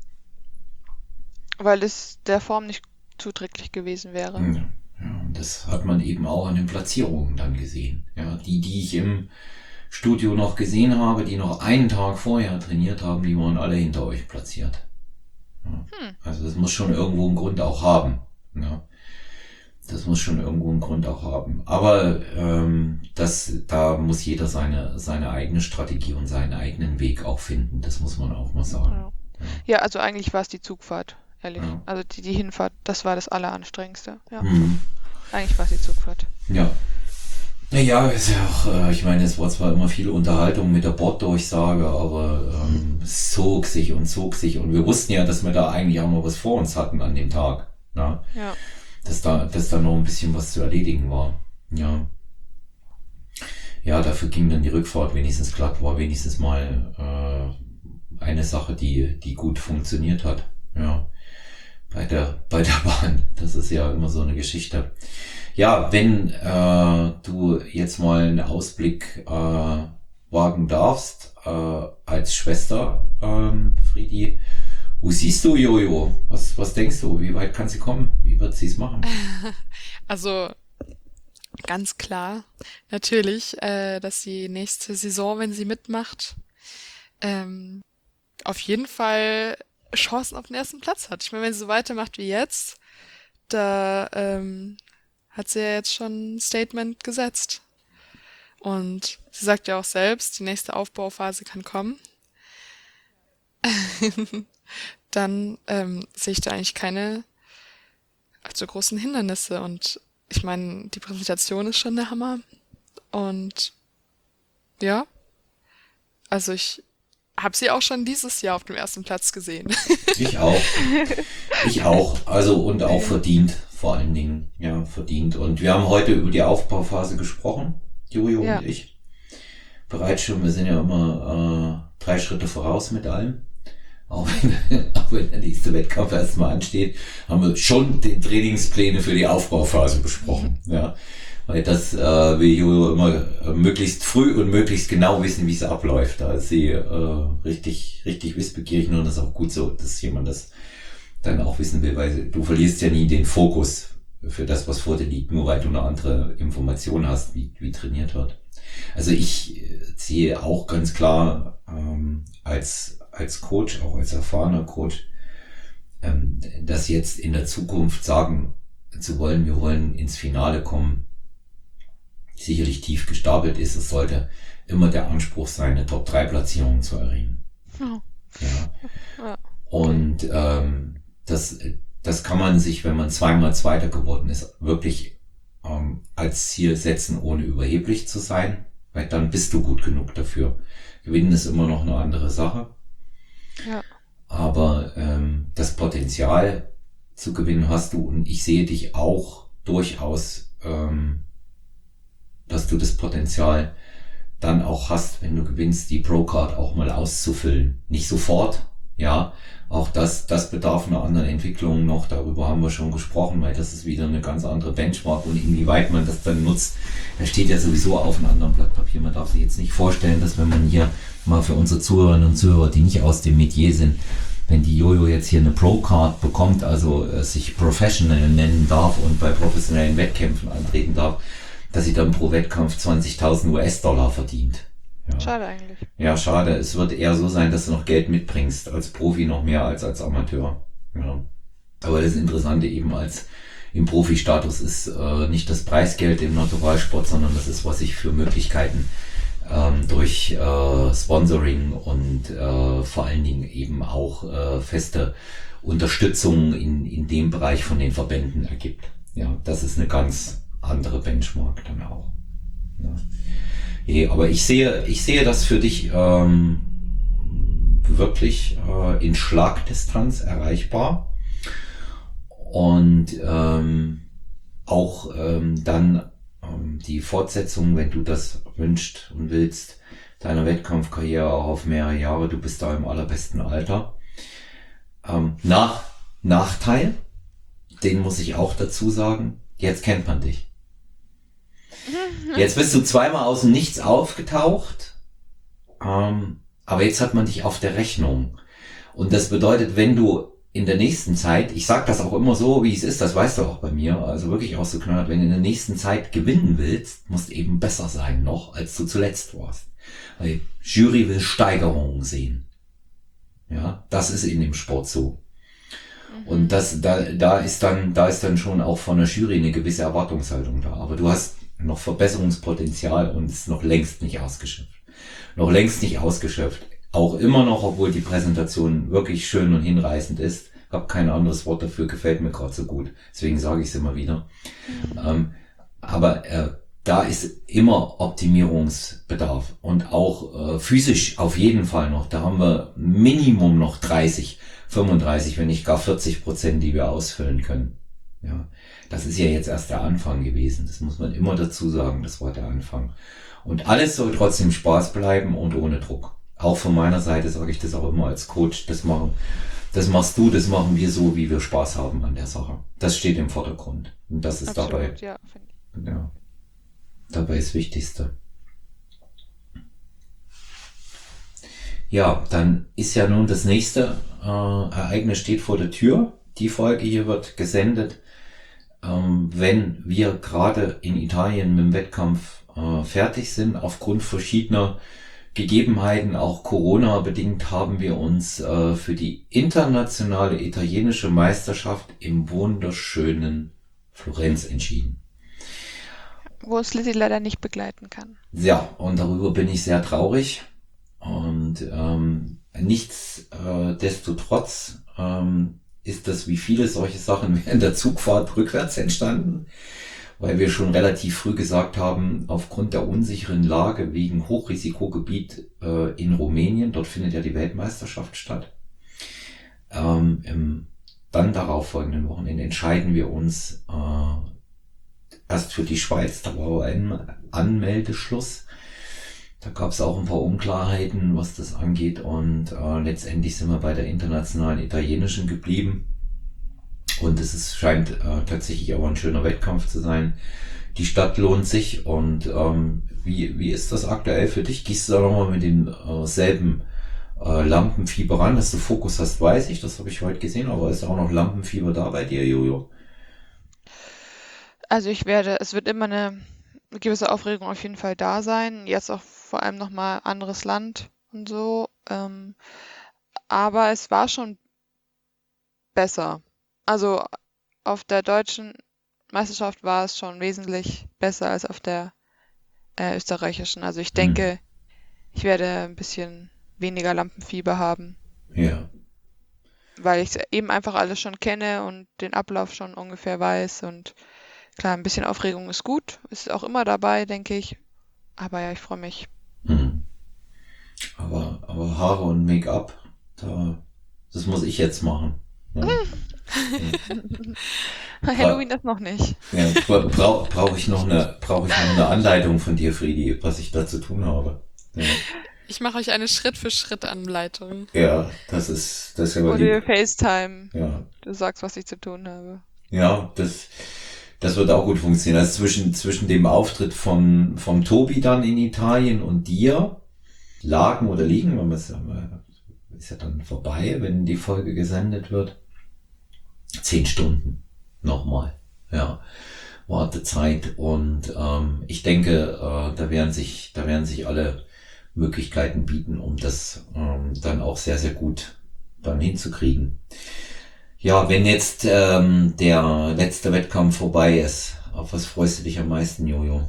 weil es der Form nicht zuträglich gewesen wäre. Hm. Ja, und das hat man eben auch an den Platzierungen dann gesehen. Ja, die, die ich im Studio noch gesehen habe, die noch einen Tag vorher trainiert haben, die waren alle hinter euch platziert. Ja. Hm. Also das muss schon irgendwo einen Grund auch haben. Ja. Das muss schon irgendwo einen Grund auch haben. Aber ähm, das, da muss jeder seine, seine eigene Strategie und seinen eigenen Weg auch finden. Das muss man auch mal sagen. Ja. Ja, also eigentlich war es die Zugfahrt, ehrlich. Ja. Also die, die Hinfahrt, das war das Alleranstrengendste. Ja, Mhm. eigentlich war es die Zugfahrt. Ja. Naja, ist ja auch, äh, ich meine, es war zwar immer viel Unterhaltung mit der Borddurchsage, aber ähm, es zog sich und zog sich und wir wussten ja, dass wir da eigentlich auch noch was vor uns hatten an dem Tag. Ja. Ja. Dass da, dass da noch ein bisschen was zu erledigen war. Ja. Ja, dafür ging dann die Rückfahrt wenigstens glatt, war wenigstens mal äh, eine Sache, die, die gut funktioniert hat. Ja. Bei der, bei der Bahn. Das ist ja immer so eine Geschichte. Ja, wenn äh, du jetzt mal einen Ausblick äh, wagen darfst, äh, als Schwester, ähm, Friedi, wo siehst du Jojo? Was, was denkst du? Wie weit kann sie kommen? Wie wird sie es machen? Also ganz klar, natürlich, äh, dass sie nächste Saison, wenn sie mitmacht, ähm, auf jeden Fall Chancen auf den ersten Platz hat. Ich meine, wenn sie so weitermacht wie jetzt, da ähm, hat sie ja jetzt schon ein Statement gesetzt. Und sie sagt ja auch selbst, die nächste Aufbauphase kann kommen. Dann ähm, sehe ich da eigentlich keine allzu großen Hindernisse. Und ich meine, die Präsentation ist schon der Hammer. Und ja, also ich habe sie auch schon dieses Jahr auf dem ersten Platz gesehen. Ich auch. Ich auch. Also und auch verdient, vor allen Dingen. Ja, verdient. Und wir haben heute über die Aufbauphase gesprochen, Jojo Ja. und ich. Bereits schon, wir sind ja immer äh, drei Schritte voraus mit allem. Auch wenn, auch wenn der nächste Wettkampf erstmal ansteht, haben wir schon die Trainingspläne für die Aufbauphase besprochen. Ja. Weil das äh, will Jojo immer äh, möglichst früh und möglichst genau wissen, wie es abläuft. Da ist sie äh, richtig, richtig wissbegierig und das ist auch gut so, dass jemand das dann auch wissen will, weil du verlierst ja nie den Fokus für das, was vor dir liegt, nur weil du eine andere Information hast, wie, wie trainiert wird. Also ich sehe auch ganz klar ähm, als, als Coach, auch als erfahrener Coach, ähm, dass jetzt in der Zukunft sagen zu wollen, wir wollen ins Finale kommen, sicherlich tief gestapelt ist. Es sollte immer der Anspruch sein, eine Top drei Platzierung zu erringen. Ja. Ja. Ja. Und ähm, das, das kann man sich, wenn man zweimal Zweiter geworden ist, wirklich ähm, als Ziel setzen, ohne überheblich zu sein, weil dann bist du gut genug dafür. Gewinnen ist immer noch eine andere Sache. Ja. Aber ähm, das Potenzial zu gewinnen hast du und ich sehe dich auch durchaus, ähm, dass du das Potenzial dann auch hast, wenn du gewinnst, die Pro-Card auch mal auszufüllen. Nicht sofort, Ja, auch das, das bedarf einer anderen Entwicklung noch. Darüber haben wir schon gesprochen, weil das ist wieder eine ganz andere Benchmark und inwieweit man das dann nutzt. Da steht ja sowieso auf einem anderen Blatt Papier. Man darf sich jetzt nicht vorstellen, dass wenn man hier mal für unsere Zuhörerinnen und Zuhörer, die nicht aus dem Metier sind, wenn die Jojo jetzt hier eine Pro-Card bekommt, also äh, sich Professional nennen darf und bei professionellen Wettkämpfen antreten darf, dass sie dann pro Wettkampf zwanzigtausend U S-Dollar verdient. Ja. Schade eigentlich. Ja, schade. Es wird eher so sein, dass du noch Geld mitbringst, als Profi noch mehr als als Amateur. Ja. Aber das Interessante eben als im Profi-Status ist äh, nicht das Preisgeld im Naturalsport, sondern das ist, was ich für Möglichkeiten ähm, durch äh, Sponsoring und äh, vor allen Dingen eben auch äh, feste Unterstützung in, in dem Bereich von den Verbänden ergibt. Ja, das ist eine ganz andere Benchmark dann auch. Ja. Nee, aber ich sehe, ich sehe das für dich ähm, wirklich äh, in Schlagdistanz erreichbar und ähm, auch ähm, dann ähm, die Fortsetzung, wenn du das wünschst und willst, deiner Wettkampfkarriere auch auf mehrere Jahre, du bist da im allerbesten Alter. Ähm, nach, Nachteil, den muss ich auch dazu sagen, jetzt kennt man dich. Jetzt bist du zweimal aus dem Nichts aufgetaucht, ähm, aber jetzt hat man dich auf der Rechnung. Und das bedeutet, wenn du in der nächsten Zeit, ich sag das auch immer so, wie es ist, das weißt du auch bei mir, also wirklich auch so knallhart, wenn du in der nächsten Zeit gewinnen willst, musst du eben besser sein noch, als du zuletzt warst. Weil Jury will Steigerungen sehen. Ja, das ist in dem Sport so. Und das, da, da ist dann, da ist dann schon auch von der Jury eine gewisse Erwartungshaltung da. Aber du hast noch Verbesserungspotenzial und ist noch längst nicht ausgeschöpft. Noch längst nicht ausgeschöpft. Auch immer noch, obwohl die Präsentation wirklich schön und hinreißend ist. Hab kein anderes Wort dafür, gefällt mir gerade so gut. Deswegen sage ich es immer wieder. Mhm. Ähm, aber äh, da ist immer Optimierungsbedarf. Und auch äh, physisch auf jeden Fall noch. Da haben wir Minimum noch dreißig, fünfunddreißig, wenn nicht gar vierzig Prozent, die wir ausfüllen können. Ja, das ist ja jetzt erst der Anfang gewesen. Das muss man immer dazu sagen. Das war der Anfang. Und alles soll trotzdem Spaß bleiben und ohne Druck. Auch von meiner Seite sage ich das auch immer als Coach. Das machen, das machst du, das machen wir so, wie wir Spaß haben an der Sache. Das steht im Vordergrund. Und das ist Absolut, dabei, ja, finde ich. ja, dabei das Wichtigste. Ja, dann ist ja nun das nächste äh, Ereignis steht vor der Tür. Die Folge hier wird gesendet, ähm, wenn wir gerade in Italien mit dem Wettkampf äh, fertig sind. Aufgrund verschiedener Gegebenheiten, auch Corona-bedingt, haben wir uns äh, für die internationale italienische Meisterschaft im wunderschönen Florenz entschieden. Wo uns Lizzie leider nicht begleiten kann. Ja, und darüber bin ich sehr traurig. Und ähm, nichtsdestotrotz ähm, ist das wie viele solche Sachen während der Zugfahrt rückwärts entstanden, weil wir schon relativ früh gesagt haben, aufgrund der unsicheren Lage wegen Hochrisikogebiet äh, in Rumänien, dort findet ja die Weltmeisterschaft statt, ähm, im dann darauffolgenden Wochenende entscheiden wir uns äh, erst für die Schweiz, da war ein Anmeldeschluss. Da gab es auch ein paar Unklarheiten, was das angeht, und äh, letztendlich sind wir bei der internationalen italienischen geblieben. Und es ist, scheint äh, tatsächlich aber ein schöner Wettkampf zu sein. Die Stadt lohnt sich. Und ähm, wie wie ist das aktuell für dich? Gehst du da nochmal mit dem äh, selben äh, Lampenfieber ran? Dass du Fokus hast, weiß ich, das habe ich heute gesehen, aber ist auch noch Lampenfieber da bei dir, Jojo? Also ich werde, es wird immer eine gewisse Aufregung auf jeden Fall da sein. Jetzt auch vor allem nochmal anderes Land und so. Ähm, aber es war schon besser. Also auf der deutschen Meisterschaft war es schon wesentlich besser als auf der äh, österreichischen. Also ich denke, ich werde ein bisschen weniger Lampenfieber haben, Ja. weil ich eben einfach alles schon kenne und den Ablauf schon ungefähr weiß. Und klar, ein bisschen Aufregung ist gut, ist auch immer dabei, denke ich. Aber ja, ich freue mich. Hm. Aber, aber Haare und Make-up, da, das muss ich jetzt machen. Ja. Halloween ist noch nicht. Ja, bra brauche brauch ich noch eine, brauche ich noch eine Anleitung von dir, Friedi, was ich da zu tun habe. Ja. Ich mache euch eine Schritt-für-Schritt-Anleitung. Ja, das ist, das ist aber Oder lieb. wir FaceTime. Ja, Du sagst, was ich zu tun habe. ja, das, das wird auch gut funktionieren. Also zwischen, zwischen dem Auftritt von, vom Tobi dann in Italien und dir lagen oder liegen, wenn man es ja mal- ist ja dann vorbei, wenn die Folge gesendet wird. Zehn Stunden. Nochmal. Ja. Wartezeit. Und ähm, ich denke, äh, da werden sich, da werden sich alle Möglichkeiten bieten, um das ähm, dann auch sehr, sehr gut dann hinzukriegen. Ja, wenn jetzt ähm, der letzte Wettkampf vorbei ist, auf was freust du dich am meisten, Jojo?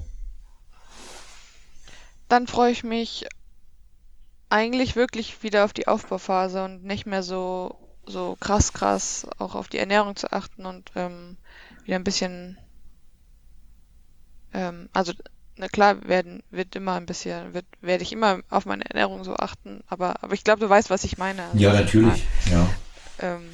Dann freue ich mich eigentlich wirklich wieder auf die Aufbauphase und nicht mehr so, so krass, krass auch auf die Ernährung zu achten und ähm, wieder ein bisschen, ähm, also na klar werden, wird immer ein bisschen, wird, werde ich immer auf meine Ernährung so achten, aber, aber ich glaube, du weißt, was ich meine. Also, Ja, dass ich mal, natürlich. Ja. ähm,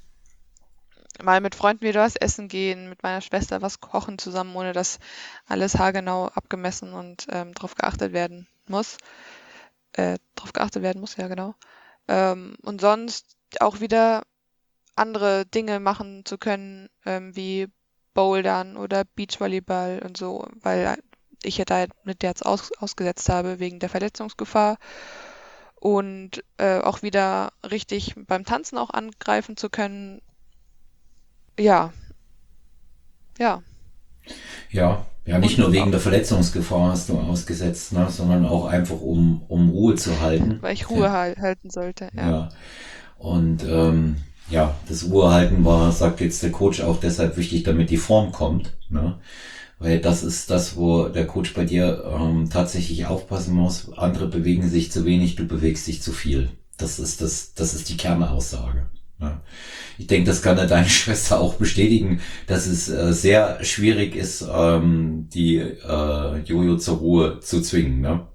mal mit Freunden wieder was essen gehen, mit meiner Schwester was kochen zusammen, ohne dass alles haargenau abgemessen und ähm, drauf geachtet werden muss. Äh, drauf geachtet werden muss, ja genau. Ähm, und sonst auch wieder andere Dinge machen zu können, ähm, wie Bouldern oder Beachvolleyball und so, weil ich ja da mit der jetzt aus, ausgesetzt habe wegen der Verletzungsgefahr und äh, auch wieder richtig beim Tanzen auch angreifen zu können. Ja, ja. Ja. Ja, nicht Und nur wegen auch, der Verletzungsgefahr hast du ausgesetzt, ne, sondern auch einfach um, um Ruhe zu halten. weil ich Ja. Ruhe hal- halten sollte, ja. Ja. Und ähm, ja, das Ruhehalten war, sagt jetzt der Coach, auch deshalb wichtig, damit die Form kommt. Ne? Weil das ist das, wo der Coach bei dir ähm, tatsächlich aufpassen muss. Andere bewegen sich zu wenig, du bewegst dich zu viel. Das ist das, das ist die Kernaussage. Ja. Ich denke, das kann ja deine Schwester auch bestätigen, dass es äh, sehr schwierig ist, ähm, die äh, Jojo zur Ruhe zu zwingen. Ne?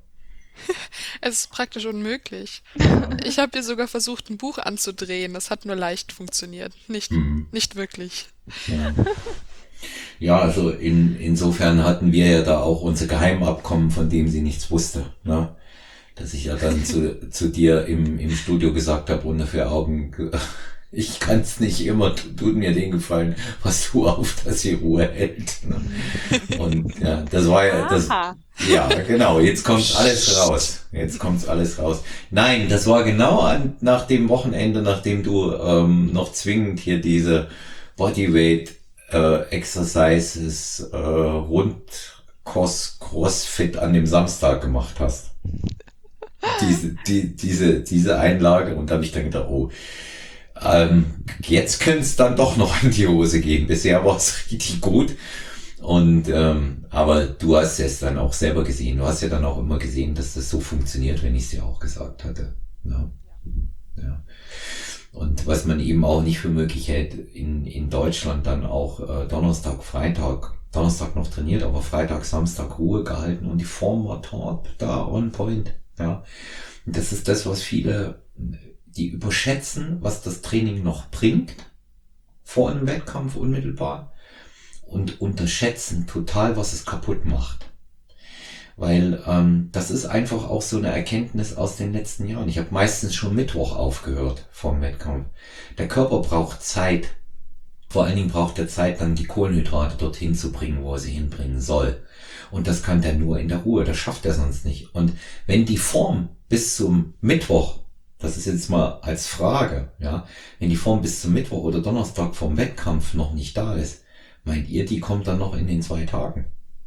Es ist praktisch unmöglich. Ja. Ich habe ihr sogar versucht, ein Buch anzudrehen. Das hat nur leicht funktioniert. Nicht, Hm. nicht wirklich. Ja. Ja, also in, insofern hatten wir ja da auch unser Geheimabkommen, von dem sie nichts wusste. Ne? Dass ich ja dann zu, zu dir im, im Studio gesagt habe, unter vier Augen, ich kann es nicht immer, tut mir den Gefallen, was du auf, dass sie Ruhe hält. Ne? Und ja, das war ja, das, Aha. ja, genau, jetzt kommt alles Psst. raus. Jetzt kommt alles raus. Nein, das war genau an, nach dem Wochenende, nachdem du ähm, noch zwingend hier diese Bodyweight äh, Exercises äh, rund Cross, Crossfit an dem Samstag gemacht hast. Diese, die, diese, diese Einlage und da habe ich dann gedacht, oh, ähm, jetzt könnte es dann doch noch in die Hose gehen. Bisher war es richtig gut. Und ähm, aber du hast es dann auch selber gesehen. Du hast ja dann auch immer gesehen, dass das so funktioniert, wenn ich es dir auch gesagt hatte. Ja. Ja. Und was man eben auch nicht für möglich hält, in, in Deutschland dann auch äh, Donnerstag, Freitag, Donnerstag noch trainiert, aber Freitag, Samstag Ruhe gehalten und die Form war top, da on point. Ja. Und das ist das, was viele, die überschätzen, was das Training noch bringt, vor einem Wettkampf unmittelbar, und unterschätzen total, was es kaputt macht. Weil ähm, das ist einfach auch so eine Erkenntnis aus den letzten Jahren. Ich habe meistens schon Mittwoch aufgehört vom Wettkampf. Der Körper braucht Zeit. Vor allen Dingen braucht er Zeit, dann die Kohlenhydrate dorthin zu bringen, wo er sie hinbringen soll. Und das kann der nur in der Ruhe. Das schafft er sonst nicht. Und wenn die Form bis zum Mittwoch, das ist jetzt mal als Frage, ja, wenn die Form bis zum Mittwoch oder Donnerstag vom Wettkampf noch nicht da ist, meint ihr, die kommt dann noch in den zwei Tagen?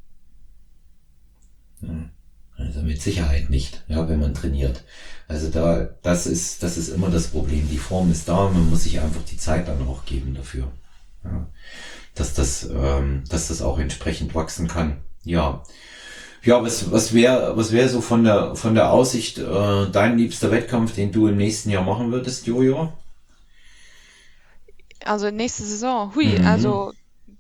Also mit Sicherheit nicht, ja, wenn man trainiert. Also da, das ist, das ist immer das Problem. Die Form ist da, man muss sich einfach die Zeit dann auch geben dafür, ja, dass das, ähm, dass das auch entsprechend wachsen kann. Ja, ja, was, was wäre, was wäre so von der, von der Aussicht äh, dein liebster Wettkampf, den du im nächsten Jahr machen würdest, Jojo? Also nächste Saison, hui, Mhm. also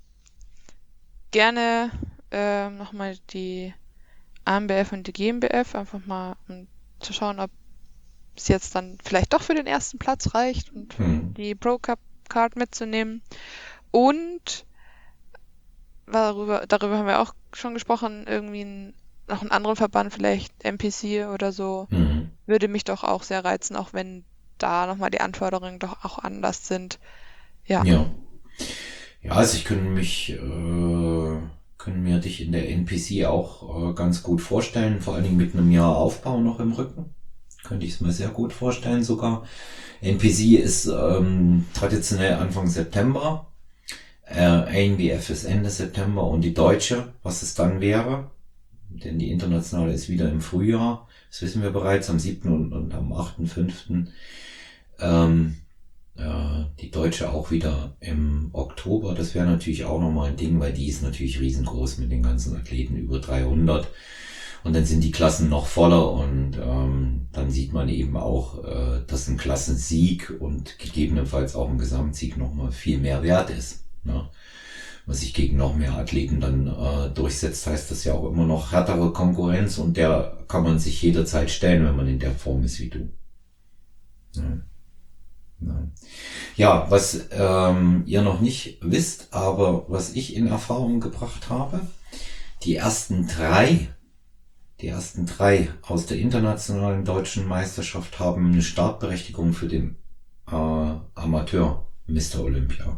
gerne ähm, nochmal die A M B F und die G M B F, einfach mal um zu schauen, ob es jetzt dann vielleicht doch für den ersten Platz reicht und Mhm. die Pro Cup Card mitzunehmen. Und darüber, darüber haben wir auch schon gesprochen, irgendwie ein, noch einen anderen Verband, vielleicht N P C oder so, Mhm. würde mich doch auch sehr reizen, auch wenn da nochmal die Anforderungen doch auch anders sind. Ja, Ja. Ja, also ich könnte mich, äh, können mir dich in der N P C auch äh, ganz gut vorstellen, vor allen Dingen mit einem Jahr Aufbau noch im Rücken. Könnte ich es mir sehr gut vorstellen sogar. N P C ist ähm, traditionell Anfang September, äh, A N B F ist Ende September und die deutsche, was es dann wäre, denn die internationale ist wieder im Frühjahr, das wissen wir bereits, am siebten und, und am achten fünften Ähm, äh, die deutsche auch wieder im Oktober. Das wäre natürlich auch nochmal ein Ding, weil die ist natürlich riesengroß mit den ganzen Athleten, über dreihundert. Und dann sind die Klassen noch voller und ähm, dann sieht man eben auch, äh, dass ein Klassensieg und gegebenenfalls auch ein Gesamtsieg nochmal viel mehr wert ist. Ne? Was sich gegen noch mehr Athleten dann äh, durchsetzt, heißt das ja auch immer noch härtere Konkurrenz und der kann man sich jederzeit stellen, wenn man in der Form ist wie du. Ja. Ja. Ja, was ähm, ihr noch nicht wisst, aber was ich in Erfahrung gebracht habe, die ersten drei, die ersten drei aus der internationalen deutschen Meisterschaft haben eine Startberechtigung für den äh, Amateur Mister Olympia.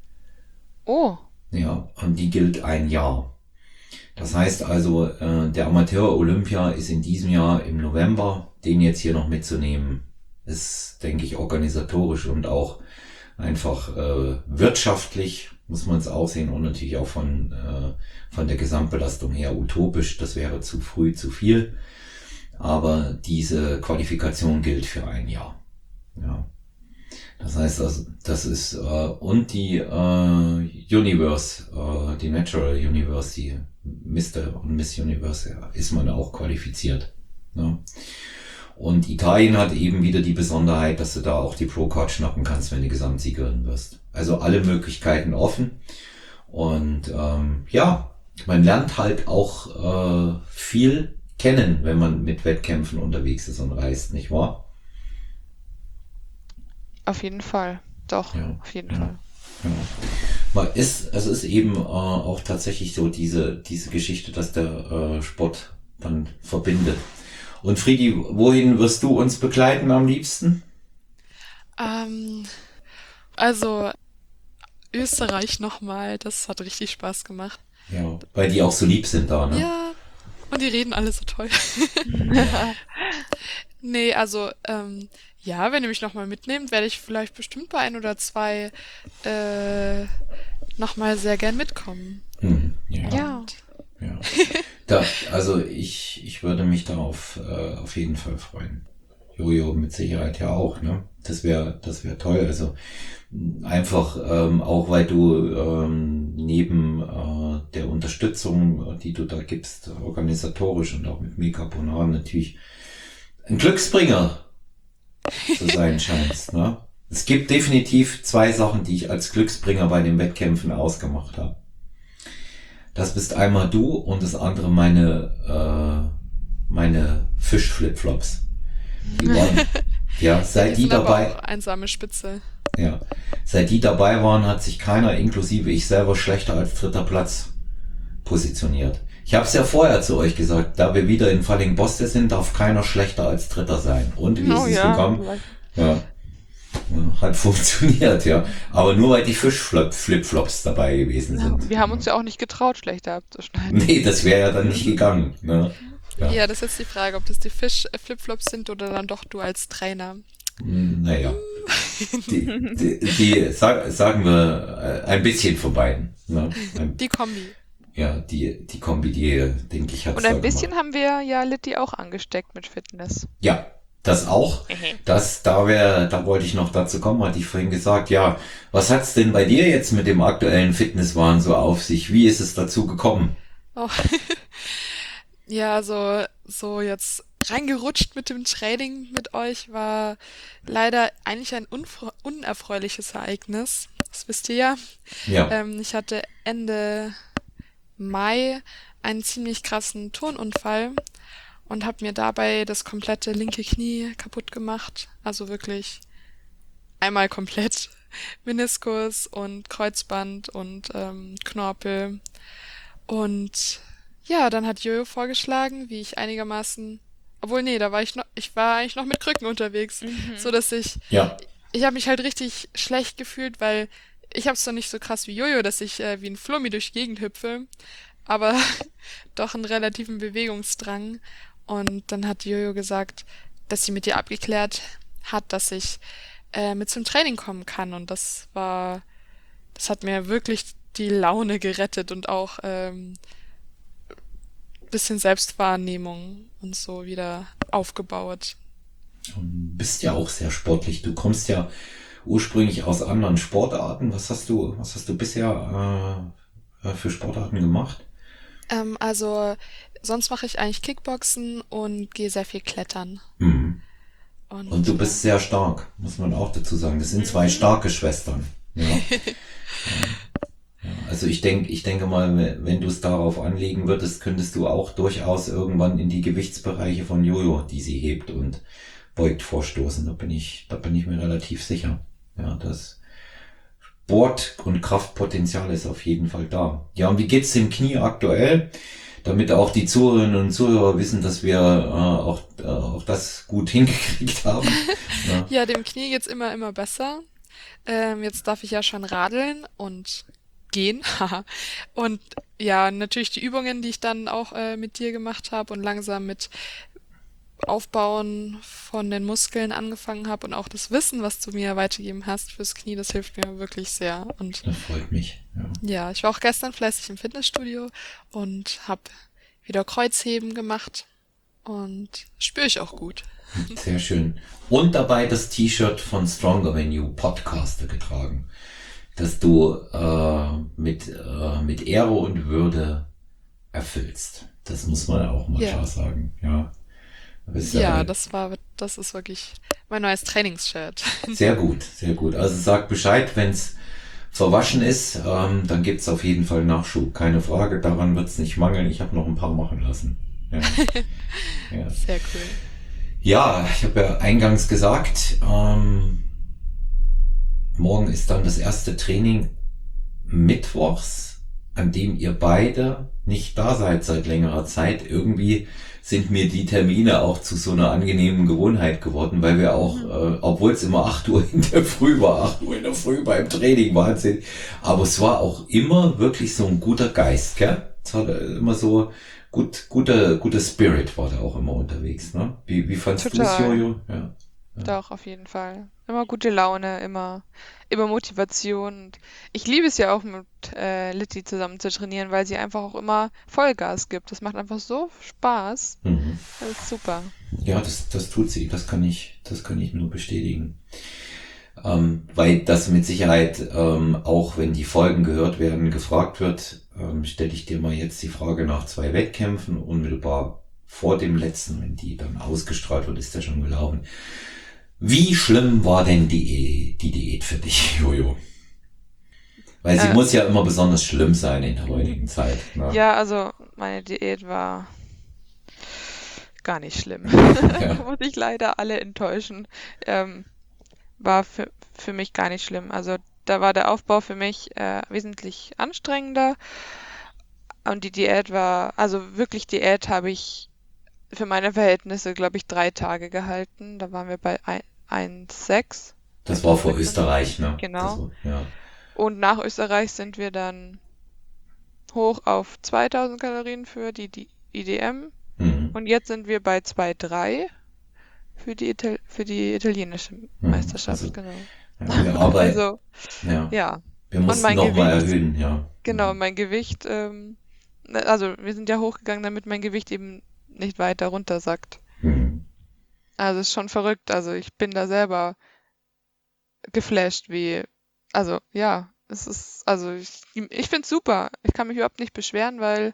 oh, Ja, und die gilt ein Jahr. Das heißt also, äh, der Amateur Olympia ist in diesem Jahr im November, den jetzt hier noch mitzunehmen, ist, denke ich, organisatorisch und auch einfach äh, wirtschaftlich, muss man es auch sehen, und natürlich auch von, äh, von der Gesamtbelastung her utopisch. Das wäre zu früh, zu viel. Aber diese Qualifikation gilt für ein Jahr. Ja. Das heißt, das, das ist, äh, und die äh, Universe, äh, die Natural Universe, die Mister und Miss Universe, ja, ist man auch qualifiziert. Ne? Und Italien hat eben wieder die Besonderheit, dass du da auch die Pro-Card schnappen kannst, wenn du Gesamtsiegerin wirst. Also alle Möglichkeiten offen. Und ähm, ja, man lernt halt auch äh, viel kennen, wenn man mit Wettkämpfen unterwegs ist und reist, nicht wahr? auf jeden Fall. Doch, Ja, auf jeden ja, Fall. ja. Man ist, es ist eben äh, auch tatsächlich so diese, diese Geschichte, dass der äh, Sport dann verbindet. Und Friedi, wohin wirst du uns begleiten am liebsten? Ähm, also Österreich nochmal, das hat richtig Spaß gemacht. Ja, weil die auch so lieb sind da, ne? Ja, und die reden alle so toll. Nee, also, ähm, ja, wenn ihr mich nochmal mitnehmt, werde ich vielleicht bestimmt bei ein oder zwei äh, nochmal sehr gern mitkommen. Hm, ja, Ja, Und ja. Da, also ich, ich würde mich darauf äh, auf jeden Fall freuen. Jojo mit Sicherheit ja auch, ne? Das wäre, das wäre toll. Also einfach ähm, auch, weil du ähm, neben äh, der Unterstützung, äh, die du da gibst, organisatorisch und auch mit Mekaponar natürlich ein Glücksbringer zu sein scheinst, ne? Es gibt definitiv zwei Sachen, die ich als Glücksbringer bei den Wettkämpfen ausgemacht habe. Das bist einmal du und das andere meine äh, meine Fischflipflops. Die waren, ja, ja, seit die die sind aber auch dabei, einsame Spitze. ja, seit die dabei waren, hat sich keiner, inklusive ich selber, schlechter als dritter Platz positioniert. Ich habe es ja vorher zu euch gesagt, da wir wieder in Falling-Boste sind, darf keiner schlechter als Dritter sein. Und wie ist oh es ja, gekommen? vielleicht. Ja, ja, hat funktioniert, ja. Aber nur weil die Fisch-Flipflops dabei gewesen Ja, sind. wir haben uns ja auch nicht getraut, schlechter abzuschneiden. Nee, das wäre ja dann nicht gegangen. Ne? Ja, Ja, das ist jetzt die Frage, ob das die Fisch-Flipflops sind oder dann doch du als Trainer. naja. Die, die, die sag, sagen wir äh, ein bisschen von beiden. Ne? Ein, Die Kombi. ja, die, die Kombi, die, denke ich, hat's Und da ein bisschen gemacht. haben wir ja Litti auch angesteckt mit Fitness. Ja, das auch. Das, da wäre, da wollte ich noch dazu kommen, hatte ich vorhin gesagt, ja, was hat's denn bei dir jetzt mit dem aktuellen Fitnesswahn so auf sich? Wie ist es dazu gekommen? Oh. Ja, so, so jetzt reingerutscht mit dem Training mit euch war leider eigentlich ein unfre- unerfreuliches Ereignis. Das wisst ihr ja. Ja, Ähm, ich hatte Ende Mai einen ziemlich krassen Turnunfall und habe mir dabei das komplette linke Knie kaputt gemacht. Also wirklich einmal komplett. Meniskus und Kreuzband und ähm, Knorpel. Und ja, dann hat Jojo vorgeschlagen, wie ich einigermaßen Obwohl, nee, da war ich noch, ich war eigentlich noch mit Krücken unterwegs, so Mhm. dass ich, Ja. ich habe mich halt richtig schlecht gefühlt, weil ich habe es doch nicht so krass wie Jojo, dass ich äh, wie ein Flummi durch die Gegend hüpfe, aber doch einen relativen Bewegungsdrang. Und dann hat Jojo gesagt, dass sie mit ihr abgeklärt hat, dass ich äh, mit zum Training kommen kann. Und das war, das hat mir wirklich die Laune gerettet und auch ähm, bisschen Selbstwahrnehmung und so wieder aufgebaut. Bist ja auch sehr sportlich. Du kommst ja ursprünglich aus anderen Sportarten. Was hast du, was hast du bisher äh, für Sportarten gemacht? Ähm, also sonst mache ich eigentlich Kickboxen und gehe sehr viel klettern. Mhm. Und Und du ja. bist sehr stark, muss man auch dazu sagen. Das sind zwei Mhm. starke Schwestern. Ja. Also ich denke, ich denke mal, wenn du es darauf anlegen würdest, könntest du auch durchaus irgendwann in die Gewichtsbereiche von Jojo, die sie hebt und beugt, vorstoßen. Da bin ich, da bin ich mir relativ sicher. Ja, das Sport- und Kraftpotenzial ist auf jeden Fall da. Ja, und wie geht's dem Knie aktuell? Damit auch die Zuhörerinnen und Zuhörer wissen, dass wir äh, auch, äh, auch das gut hingekriegt haben. Ja. Ja, dem Knie geht's immer, immer besser. Ähm, jetzt darf ich ja schon radeln und gehen. Haha. Und ja, natürlich die Übungen, die ich dann auch äh, mit dir gemacht habe und langsam mit Aufbauen von den Muskeln angefangen habe und auch das Wissen, was du mir weitergegeben hast fürs Knie, das hilft mir wirklich sehr. Und Das freut mich. Ja. ja, ich war auch gestern fleißig im Fitnessstudio und habe wieder Kreuzheben gemacht und spüre ich auch gut. Sehr schön. Und dabei das T-Shirt von Stronger Than You Podcaster getragen, das du äh, mit, äh, mit Ehre und Würde erfüllst. Das muss man auch mal Ja, klar sagen. Ja, du bist ja, ja das war, das ist wirklich mein neues Trainingsshirt. sehr gut, sehr gut. Also sag Bescheid, wenn's verwaschen ist, ähm, dann gibt's auf jeden Fall Nachschub. Keine Frage, daran wird's nicht mangeln. Ich habe noch ein paar machen lassen. Ja, ja. Sehr cool. Ja, ich habe ja eingangs gesagt, ähm, morgen ist dann das erste Training mittwochs, an dem ihr beide nicht da seid seit längerer Zeit. Irgendwie sind mir die Termine auch zu so einer angenehmen Gewohnheit geworden, weil wir auch, Mhm. äh, obwohl es immer acht Uhr in der Früh war, acht Uhr in der Früh beim Training, Wahnsinn. Aber es war auch immer wirklich so ein guter Geist, gell? Es hat immer so gut, guter, guter Spirit war da auch immer unterwegs, ne? Wie, wie fandst du es, Total. Jojo? Ja. Ja. Doch, auf jeden Fall. Immer gute Laune, immer, immer Motivation. Und ich liebe es ja auch mit äh, Litti zusammen zu trainieren, weil sie einfach auch immer Vollgas gibt. Das macht einfach so Spaß. Mhm. Das ist super. Ja, das, das tut sie. Das kann ich, das kann ich nur bestätigen. Ähm, weil das mit Sicherheit, ähm, auch wenn die Folgen gehört werden, gefragt wird, ähm, stelle ich dir mal jetzt die Frage nach zwei Wettkämpfen, unmittelbar vor dem letzten, wenn die dann ausgestrahlt wird, ist der schon gelaufen. Wie schlimm war denn die, die Diät für dich, Jojo? Weil sie Äh, muss ja immer besonders schlimm sein in der heutigen Zeit. Ne? ja, also meine Diät war gar nicht schlimm. Ja. Muss ich leider alle enttäuschen. Ähm, war für, für mich gar nicht schlimm. Also da war der Aufbau für mich äh, wesentlich anstrengender. Und die Diät war, also wirklich Diät habe ich für meine Verhältnisse, glaube ich, drei Tage gehalten. Da waren wir bei ein- eins Komma sechs, Das war vor sechsundneunzig, Österreich, ne? Das genau. war, ja. Und nach Österreich sind wir dann hoch auf zweitausend Kalorien für die, die I D M. Mhm. Und jetzt sind wir bei zwei Komma drei für die, Ital für die italienische Mhm. Meisterschaft, Also, genau. ja, wir arbeiten, Also, ja. ja. Wir Und mussten mein nochmal Gewicht, erhöhen, ja. genau, Mhm. mein Gewicht, ähm, ne, also wir sind ja hochgegangen, damit mein Gewicht eben nicht weiter runtersackt. Mhm. Also ist schon verrückt. Also ich bin da selber geflasht, wie, also ja, es ist, also ich, ich finde es super. Ich kann mich überhaupt nicht beschweren, weil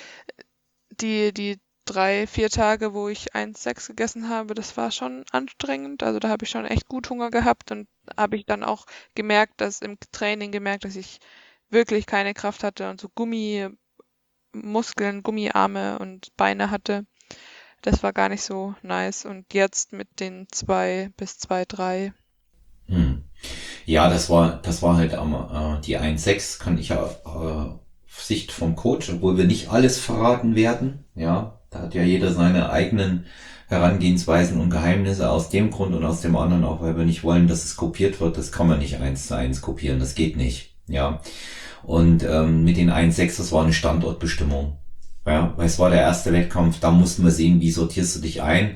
die, die drei, vier Tage, wo ich eins Komma sechs gegessen habe, das war schon anstrengend. Also da habe ich schon echt gut Hunger gehabt und habe ich dann auch gemerkt, dass im Training gemerkt, dass ich wirklich keine Kraft hatte und so Gummimuskeln, Gummiarme und Beine hatte. Das war gar nicht so nice. Und jetzt mit den zwei bis zwei Komma drei. Mhm. Ja, das war, das war halt am, äh, die eins Komma sechs kann ich ja, äh, auf Sicht vom Coach, obwohl wir nicht alles verraten werden, ja. Da hat ja jeder seine eigenen Herangehensweisen und Geheimnisse aus dem Grund und aus dem anderen auch, weil wir nicht wollen, dass es kopiert wird. Das kann man nicht eins zu eins kopieren, das geht nicht. Ja. Und ähm, mit den eins Komma sechs, das war eine Standortbestimmung. Ja, weil es war der erste Wettkampf, da mussten wir sehen, wie sortierst du dich ein.